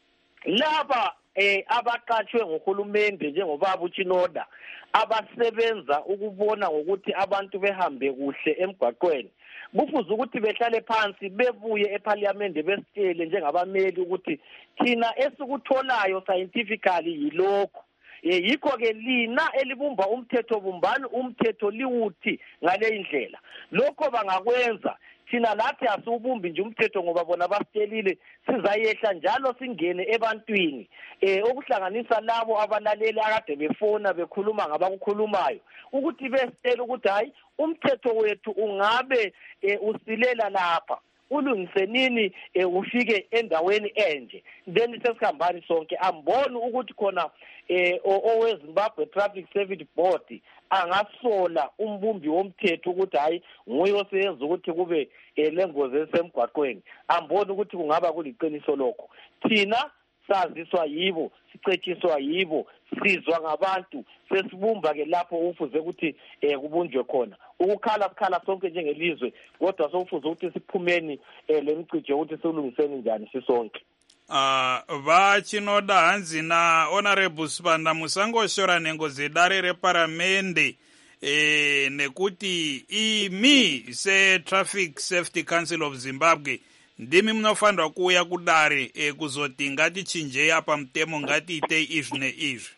laba eh abaqatshwe ngohulumende njengobaba uChinoda abasebenza ukubona ngokuthi abantu behambe kuhle emgwaqweni, kufuze ukuthi behlale phansi bebuye eParliament besitshele njengabameli ukuthi thina esikutholayo scientifically yilokho. Eh yikho ke lina elibumba umthetho bumbani umthetho liwuthi ngale indlela. Lokho bangakwenza thina lathi asubumbi nje umthetho ngoba bona basitshelile sizayehla njalo singene ebantwini eh okuhlanganisa labo abalaleli akade befona bekhuluma ngabakukhulumayo ukuthi besitshela ukuthi hayi umthetho wethu ungabe usilela lapha ulungise nini ufike endaweni enje, then sesikhambani sonke. Amboni ukuthi khona eh oweZimbabwe Traffic Safety Board angasola umbumbi womthetho ukuthi hayi nguye oseyenza ukuthi kube lengozi esemgwaqweni. Amboni ukuthi kungaba kuliqiniso lokho. Thina saziswa yibo, sicetshiswa yibo, sizwa ngabantu, sesibumba ke lapho ufuze ukuthi eh kubunjwe khona. Ukukhala sikhala sonke njengelizwe, kodwa sofuze ukuthi siphumeni lemicijo ukuthi silungiseni njani sisonke. Ah va Chinoda hanzi na honorable Sibanda musangoshora nengozi dare reparamende eh nekuti imi se Traffic Safety Council of Zimbabwe ndimi munofanirwa kuuya kudare eh, kuzoti ngatichinjei apa mutemo ngatiitei izvi neizvi.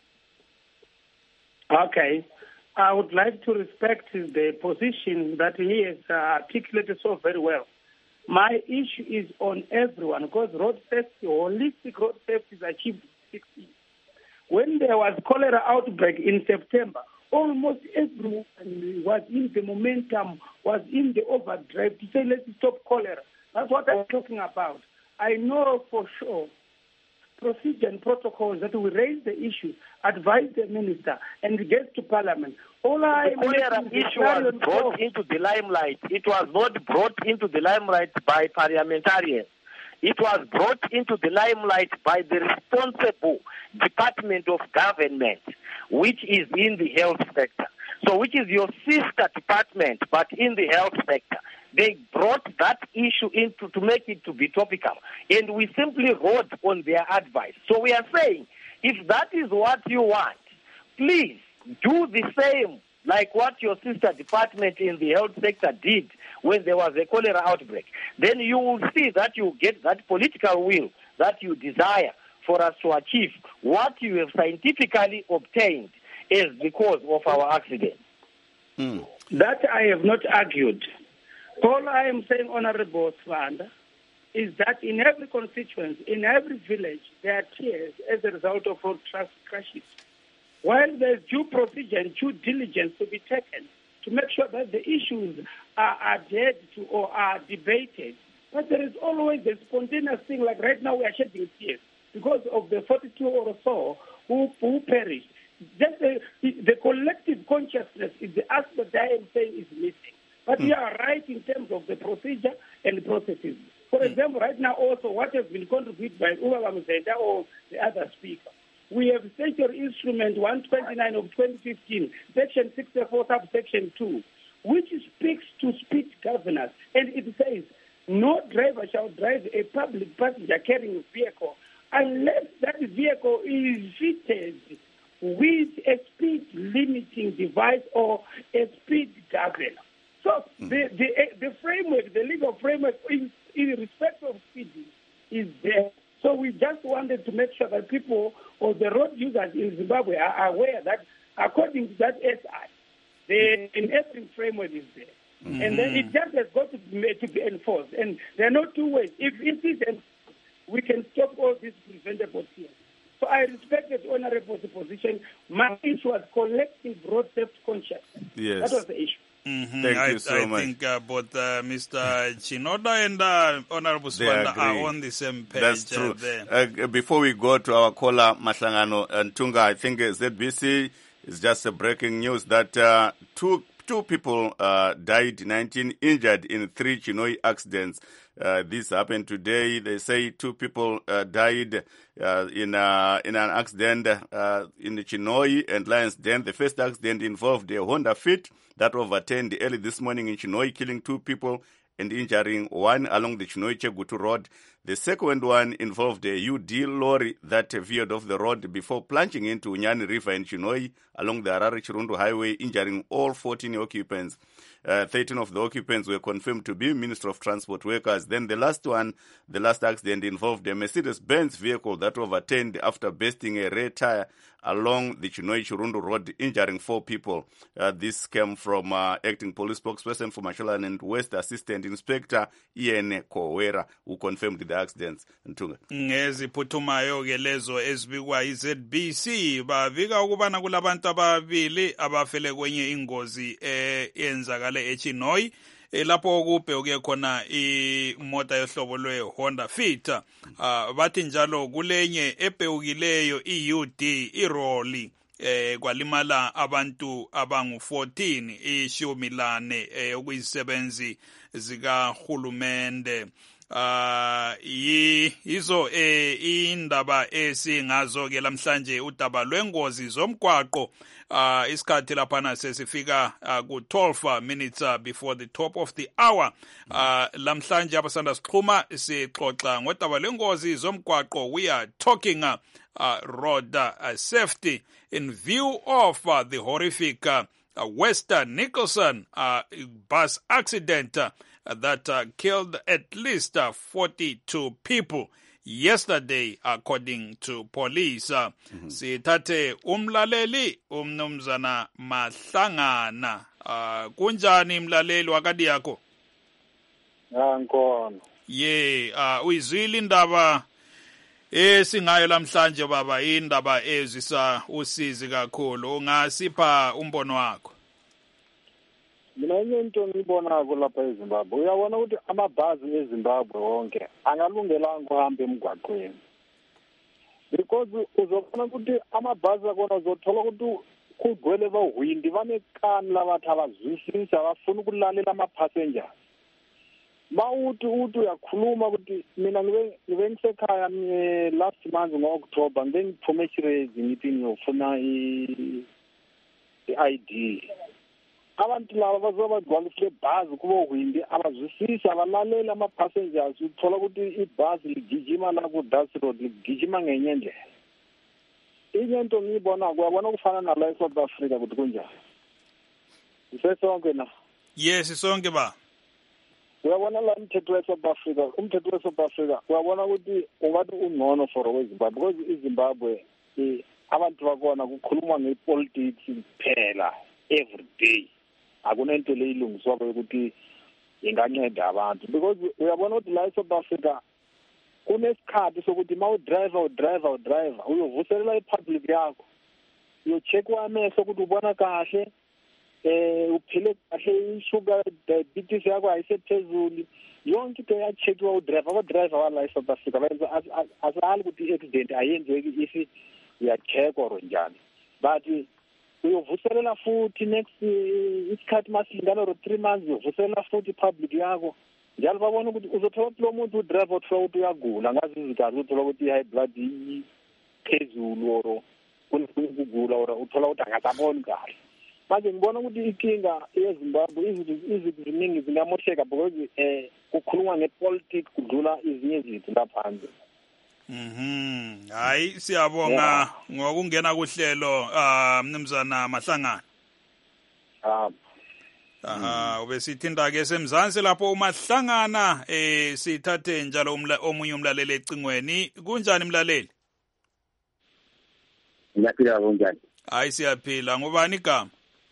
Okay. I would like to respect the position that he has uh, articulated so very well. My issue is on everyone because road safety, holistic road safety is achieved in six years. When there was cholera outbreak in September, almost everyone was in the momentum, was in the overdrive to say let's stop cholera. That's what I'm talking about. I know for sure procedure and protocols that will raise the issue, advise the minister, and get to Parliament. All I the cholera issue was brought into the limelight. It was not brought into the limelight by parliamentarians. It was brought into the limelight by the responsible department of government, which is in the health sector. So which is your sister department, but in the health sector. They brought that issue into to make it to be topical, and we simply wrote on their advice. So we are saying, if that is what you want, please do the same like what your sister department in the health sector did when there was a cholera outbreak, then you will see that you get that political will that you desire for us to achieve what you have scientifically obtained is because of our accident. Hmm. That I have not argued. All I am saying, Honorable Swanda, is that in every constituency, in every village, there are tears as a result of road traffic crashes. While there's due procedure and due diligence to be taken to make sure that the issues are adhered to or are debated, but there is always a spontaneous thing, like right now we are shedding tears because of the forty-two or so who, who perished. Just the, the collective consciousness is the aspect that I am saying is missing. But mm. we are right in terms of the procedure and the processes. For mm. example, right now also what has been contributed by Ubaba Mzenda or the other speaker, we have statutory instrument one twenty-nine of twenty fifteen, section sixty-four, subsection two, which speaks to speed governance. And it says, no driver shall drive a public passenger carrying vehicle unless that vehicle is fitted with a speed limiting device or a speed governor. So mm. the, the the framework, the legal framework in, in respect of speeding is there. So we just wanted to make sure that people or the road users in Zimbabwe are aware that according to that S I, the enabling framework is there. Mm-hmm. And then it just has got to be, to be enforced. And there are no two ways. If it is enforced, we can stop all these preventable things. So I respected Honorable position. My issue was collective road safety consciousness. Yes. That was the issue. Mm-hmm. Thank I, you so I much. think uh, both uh, Mister Chinoda and uh, Honorable Swanda are on the same page. That's true. Uh, there. Uh, before we go to our caller, Mahlangano and Tunga, I think uh, Z B C is just a breaking news that uh, two two people uh, died, nineteen injured in three Chinoi accidents. Uh, this happened today. They say two people uh, died uh, in uh, in an accident uh, in Chinoi and Lions Den. The first accident involved a Honda Fit that overturned early this morning in Chinoi, killing two people and injuring one along the Chinoi-Chegutu road. The second one involved a U D lorry that veered off the road before plunging into Unyani River in Chinoi along the Harare-Chirundu Highway, injuring all fourteen occupants. Uh, thirteen of the occupants were confirmed to be Ministry of Transport workers. Then the last one, the last accident involved a Mercedes-Benz vehicle that overturned after bursting a rear tire along the Chinoi-Chirundu road, injuring four people. Uh, this came from uh, acting police spokesperson for Mashonaland and West Assistant Inspector Ian Kowera, who confirmed the accidents. Ntunga. Ngeziphuthumayo ke lezo ezibikwa i-Z B C bavika ukubana kulabantu ababili abafele kwenye ingozi eyenzakale eChinoi lapho kubhekuke khona imota yohlobo lwe-Honda Fit. Uh, bathi njalo kulenye ebhekukileyo i-U D iroli eh kwalimala abantu abangu fourteen ishumi lane okuyisebenzi zikahulumende. Uh yizo eh indaba esingazo ke lamhlanje udaba lwengozi zomgwaqo uh isikhathi laphana sesifika uh, ku twelve minutes uh, before the top of the hour. Uh lamhlanje abasanda sixhuma sixoxa ngodaba lwengozi zomgwaqo. We are talking uh, uh road uh, safety in view of uh, the horrific uh, uh, Western Nicholson uh, bus accident uh, that uh, killed at least uh, forty-two people yesterday, according to police. Uh, mm-hmm. Sithathe umlaleli umnumzana Mahlangana. Uh, kunjani mlaleli wakadi yako? Ngikona. Ye, uh, uyizwile indaba esingayo lamhlanje baba, indaba ezisa usizi kakhulu. Ungasipha umbono wakho? Mina into ngibonako lapha eZimbabwe, uyabona ukuthi amabhasi eZimbabwe wonke angalungelanga ukuhamba emgwaqweni, because uzobona ukuthi amabhasi akona uzothola ukuthi kugcwele bawindi banekani labathi abazwisisa abafuna ukulalela ama-passengers. Mawuthi uthi uyakhuluma ukuthi mina ngibe ngibe ngisekhaya last month ngo-October ngibe ngiphume eShirezi ngithi ngiyofuna i-I D. Abantu laba bazoba bagcwalise ibhasi kubo windi abazwisisa abalalela ama-passengers. Uthola ukuthi ibhasi ligijima la ku-Dust Road ligijima ngenye ndlela. Inye into ngiyibona kuyabona kufana nala eSouth Africa ukuthi kunjani. Sesonke na. Yes, sonke ba. Uyabona la umthetho we-South Africa, umthetho we-South Africa, uyabona ukuthi ungathi ungcono for weZimbabwe because iZimbabwe eh abantu bakona kukhuluma ngepolitics kuphela every day. Akunento leyilungiswa ukuthi inganceda abantu because uyabona ukuthi la eSouth Africa kunesikhathi sokuthi ma udriver udriver udriver uyovuselela ipublic yakho uyocheck amehlo ukuthi ubona kahle eh uphile kahle isugar diabetes yakho ayisephezulu yonke into yacheckwa udriver abadriver wala eSouth Africa benza asali ukuthi accident ayenzeki if uyacheck or njani but uyovuselela futhi next isikhathi masilingana or three months uyovuselela futhi public yakho njalo babona ukuthi uzothola lo muntu udriver uthola ukuthi uyagula ngazi izikhathi uthola ukuthi high blood phezulu or kunokugula or uthola ukuthi angasaboni kahle manje ngibona ukuthi inkinga yeZimbabwe izinto ziningi zingamosheka because eh kukhuluma ngepolitics kudlula izinye izinto lapha nje. Mhm. Hayi siyabonga ngokungena kuhlelo ah mnumzana Mahlangana. Ah. Aha, ubesithinda ke semzansi lapho uMahlangana eh sithathe njalo omunye umlaleli ecingweni. Kunjani mlaleli? Ngiyaphila kunjani? Hayi siyaphila. Ngubani igama?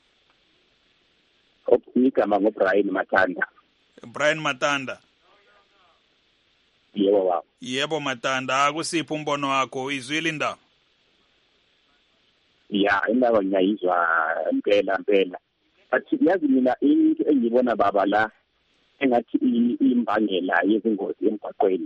Igama ngoBrian Matanda. Brian Matanda. Yebo baba. Yebo Matanda, akusiphi umbono wakho izwile indaba? Ya, indaba ngiyayizwa impela impela. But yazi mina into engibona baba la engathi imbangela yezingozi emgwaqweni.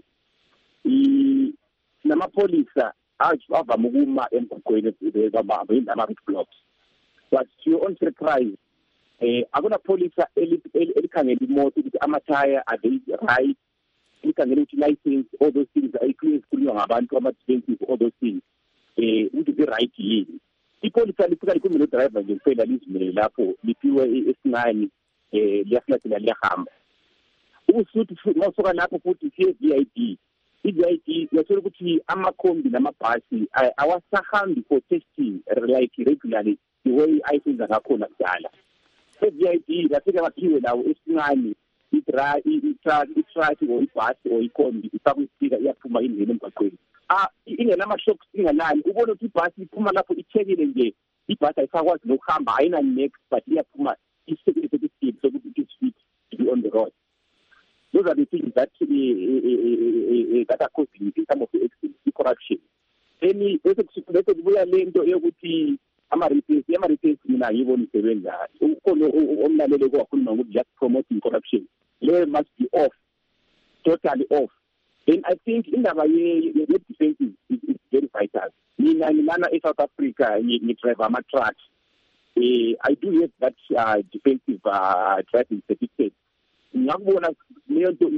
I namapolisa avama ukuma emgwaqweni bezababa indaba blocks. But to your own surprise, eh akuna polisa elikhangela imoto ukuthi amathaya are they right, elikhangela ukuthi license, all those things are clear kuliwa ngabantu ama-defensive, all those things eh ukuthi be right yini. Ipolisa lifika likhuluma no-driver nje kuphela lizimele lapho liphiwe esincane eh liyaflathela liyahamba. Ubusuthi mawusoka lapho futhi siye V I D. I-V I D yathola ukuthi amakhombi namabhasi awasahambi for testing like regularly the way ayisenza ngakhona kudala. I-V I D lafika baphiwe lawo esincane i-truck i-truck or ibhasi or ikhombi ifakwe isika iyaphuma indlela emgwaqweni. Ah ingenama-shocks inganani ubona ukuthi ibhasi iphuma lapho ichekile nje ibhasi ayisakwazi nokuhamba ayina next but iyaphuma isekele sokuthi sokuthi it's fit to be on the road. Those are the things that uh, uh, uh, that are causing some of the accidents, the corruption. Any bese kubuya lento yokuthi ama-repays ama-repays mina yibona isebenza ukhona omlalele kwakhuluma ukuthi just promoting corruption. They must be off, totally off. And I think indaba ye-defense is, is, is very vital. Mina ngimana e-South Africa ngi-drive ama-trucks. Uh, I do have that uh, defensive uh, driving certificate. Ngakubona leyo nto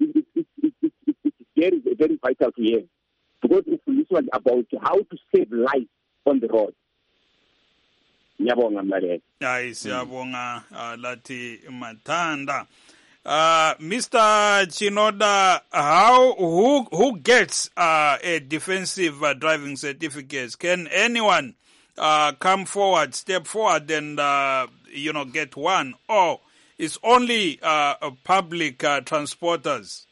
it's very very vital to hear because it's this one about how to save life on the road. Ngiyabonga mlaleli. Hayi siyabonga lathi Matanda. Uh, Mister Chinoda, how who who gets uh, a defensive uh, driving certificate? Can anyone uh, come forward, step forward, and uh, you know get one, or it's only uh, public uh, transporters?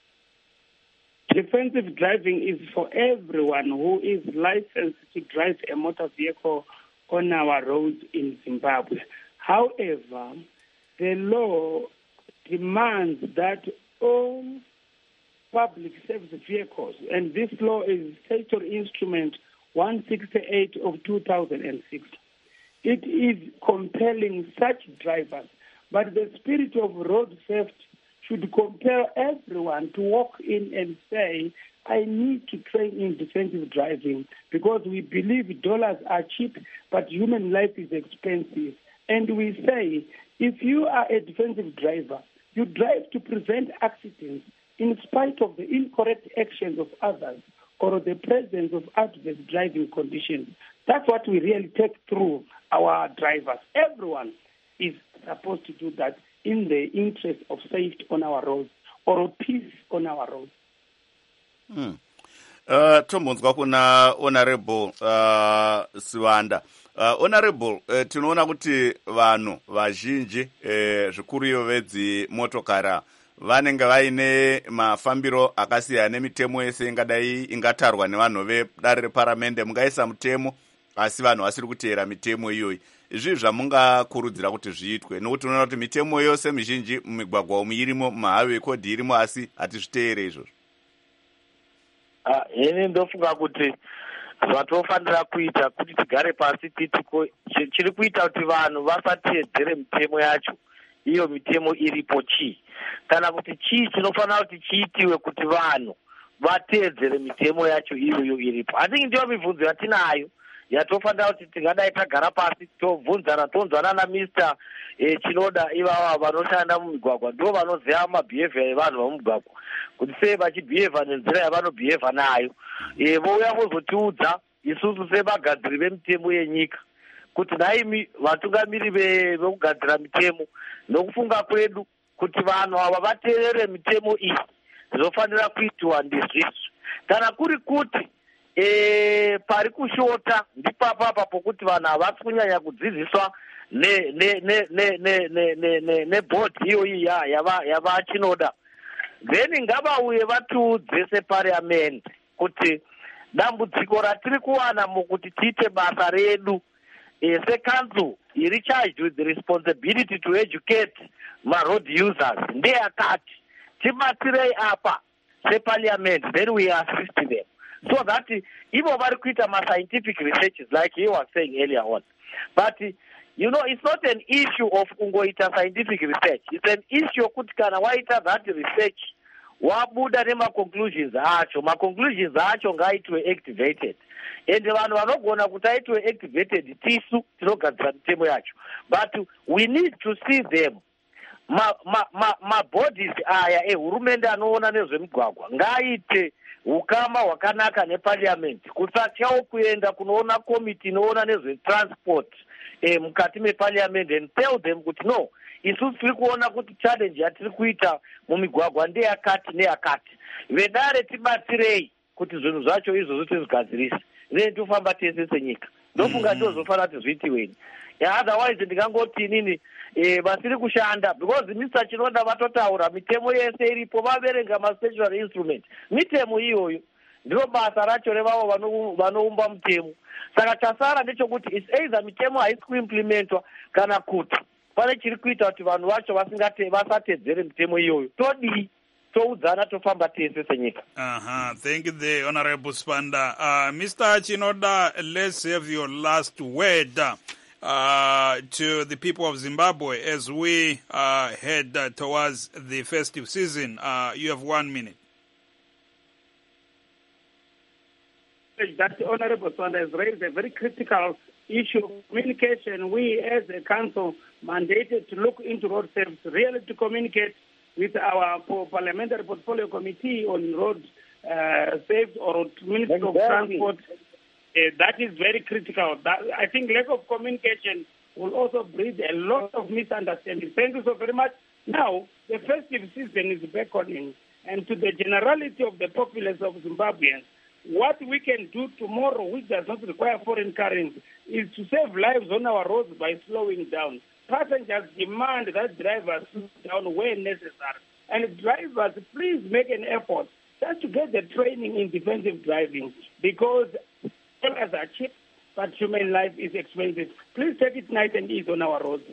Defensive driving is for everyone who is licensed to drive a motor vehicle on our roads in Zimbabwe. However, the law demands that all public service vehicles, and this law is Statutory Instrument one sixty-eight of two thousand six, it is compelling such drivers, but the spirit of road safety should compel everyone to walk in and say, I need to train in defensive driving because we believe dollars are cheap, but human life is expensive. And we say, if you are a defensive driver, you drive to prevent accidents in spite of the incorrect actions of others or the presence of adverse driving conditions. That's what we really take through our drivers. Everyone is supposed to do that in the interest of safety on our roads or peace on our roads. Hmm. Uh, Tombonzwa kuna Honorable uh, Siwanda. Uh, honorable, uh, tinoona kuti vanhu vazhinji uh, zvikuru iyo vedzi motokara vanenge vaine mafambiro akasiyana nemitemo yese ingadai ingatarwa nevanhu vedare reparamende. Mungaisa mutemo asi vanhu vasiri kuteera mitemo iyoyi. Izvi zvamungakurudzira kuti zviitwe, nokuti unoona kuti mitemo yose mizhinji mumigwagwa umu irimo, mumahighway code irimo, asi hatizviteere izvozvo. Ah, ini ndofunga kuti zvatofanira kuita kuti tigare pasi titiko chiri kuita kuti vanhu vasateedzere mitemo yacho, iyo mitemo iripo chii, kana kuti chii chinofanira kuti chiitiwe kuti vanhu vateedzere mitemo yacho iyoyo iripo. Handingi ndiyo mibvunzo yatinayo yatofanira kuti tingadai tagara pasi tobvunzana tonzwana namister eh, Chinoda ivava vanoshanda mumigwagwa ndivo vanoziva mabehaviour evanhu vamumigwagwa kuti sei vachibehave nenzira yavanobehave nayo. E, vouya vozotiudza isusu sevagadziri vemitemo yenyika kuti naimi vatungamiri vekugadzira mitemo nokufunga kwedu kuti vanhu ava vateerere mitemo iyi zvofanira kuitiwa ndizvizvi. Kana kuri kuti e, pari kushota ndipapapa pokuti vanhu havasi kunyanya kudzidziswa nebhodhi iyoyi yavachinoda, then ngavauye vatiudze separiamendi kuti dambudziko ratiri kuwana mukuti tiite basa redu e, secouncil iri charged with the responsibility to educate maroad users ndeyakati tibatsirei apa separliament, then we assist them so that ivo vari kuita mascientific researches like he was saying earlier on. But you know, it's not an issue of kungoita scientific research, it's an issue kuti kana waita that research wabuda nemaconclusions acho, maconclusions acho ngaaitwe activated, and vanhu vanogona kuti aitwe activated tisu tinogadzira mitemo yacho, but we need to see them. Mabodies ma, ma, aya ehurumende anoona nezvemigwagwa ngaaite ukama hwakanaka neparliament, kusatyawo kuenda kunoona komiti inoona nezvetransport eh, mukati meparliament and tell them kuti no, isusu tiri kuona kuti challenge yatiri kuita mumigwagwa ndeyakati neyakati, vedare tibatsirei kuti zvinhu zvacho izvozvo tizvigadzirise, then tofamba tese senyika. Ndofunga ndiwo zvofanira kuti zviitiweni. Yeah, otherwise ndingangoti inini eh, vasiri kushanda because mister Chinoda vatotaura mitemo yese iripo, vaverenga ma-statutory instrument, mitemo iyoyo ndiro basa racho revavo vanoumba mutemo. Saka chasara ndechekuti is either mitemo haisi kuimplementwa kana kuti pane chiri kuita kuti vanhu vacho vasatedzere mitemo iyoyo. Todii? Toudzana tofamba tese senyika. Uh-huh. Thank you, the Honorable Spanda. Uh, Mister Chinoda, let's have your last word uh, to the people of Zimbabwe as we uh, head uh, towards the festive season. Uh, you have one minute. That the Honorable Spanda has raised a very critical issue of communication. We as a council mandated to look into road safety, really to communicate with our parliamentary portfolio committee on road uh, safety or Ministry exactly. of Transport. Uh, that is very critical. That, I think lack of communication will also breed a lot of misunderstanding. Thank you so very much. Now, the festive season is beckoning, and to the generality of the populace of Zimbabweans, what we can do tomorrow, which does not require foreign currency, is to save lives on our roads by slowing down. Passengers demand that drivers slow down where necessary. And drivers, please make an effort just to get the training in defensive driving, because dollars are cheap, but human life is expensive. Please take it nice and easy on our roads.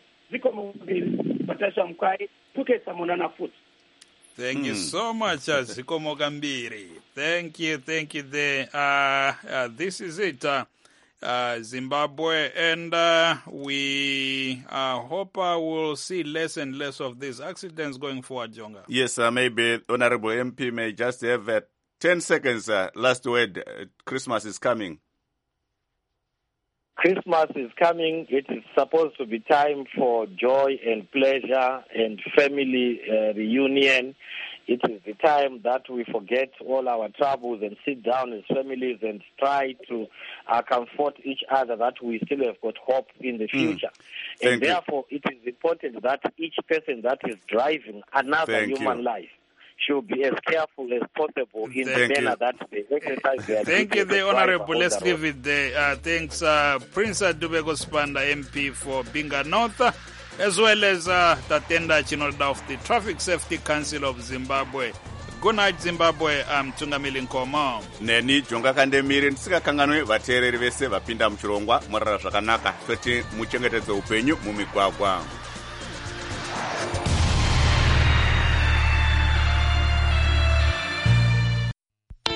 Thank you so much, Zikomo Gambiri. Thank you, thank you. The, uh, uh, this is it. Uh, Uh, Zimbabwe, and uh, we uh, hope uh, we'll see less and less of these accidents going forward, Jonga. Yes, uh, maybe Honorable M P may just have uh, ten seconds. Uh, last word. Uh, Christmas is coming. Christmas is coming. It is supposed to be time for joy and pleasure and family uh, reunion. It is the time that we forget all our troubles and sit down as families and try to uh, comfort each other that we still have got hope in the future. Mm. And therefore, you. It is important that each person that is driving another Thank human you. life should be as careful as possible in Thank the manner you. that they exercise their Thank duty you, as a the driver Honorable. on Let's the leave road. it there. Uh, thanks, uh, Prince Adubeko Spanda, M P for Binga North, uh, as well as uh, Tatenda Chinoda of the Traffic Safety Council of Zimbabwe. Good night, Zimbabwe. I'm Tungamili Nkomo. Neni Jonga Kandemiri Nsikakanganwe vateereri vese vapinda muchirongwa mwarara zvakanaka toti muchengetedze upenyu mumigwagwa.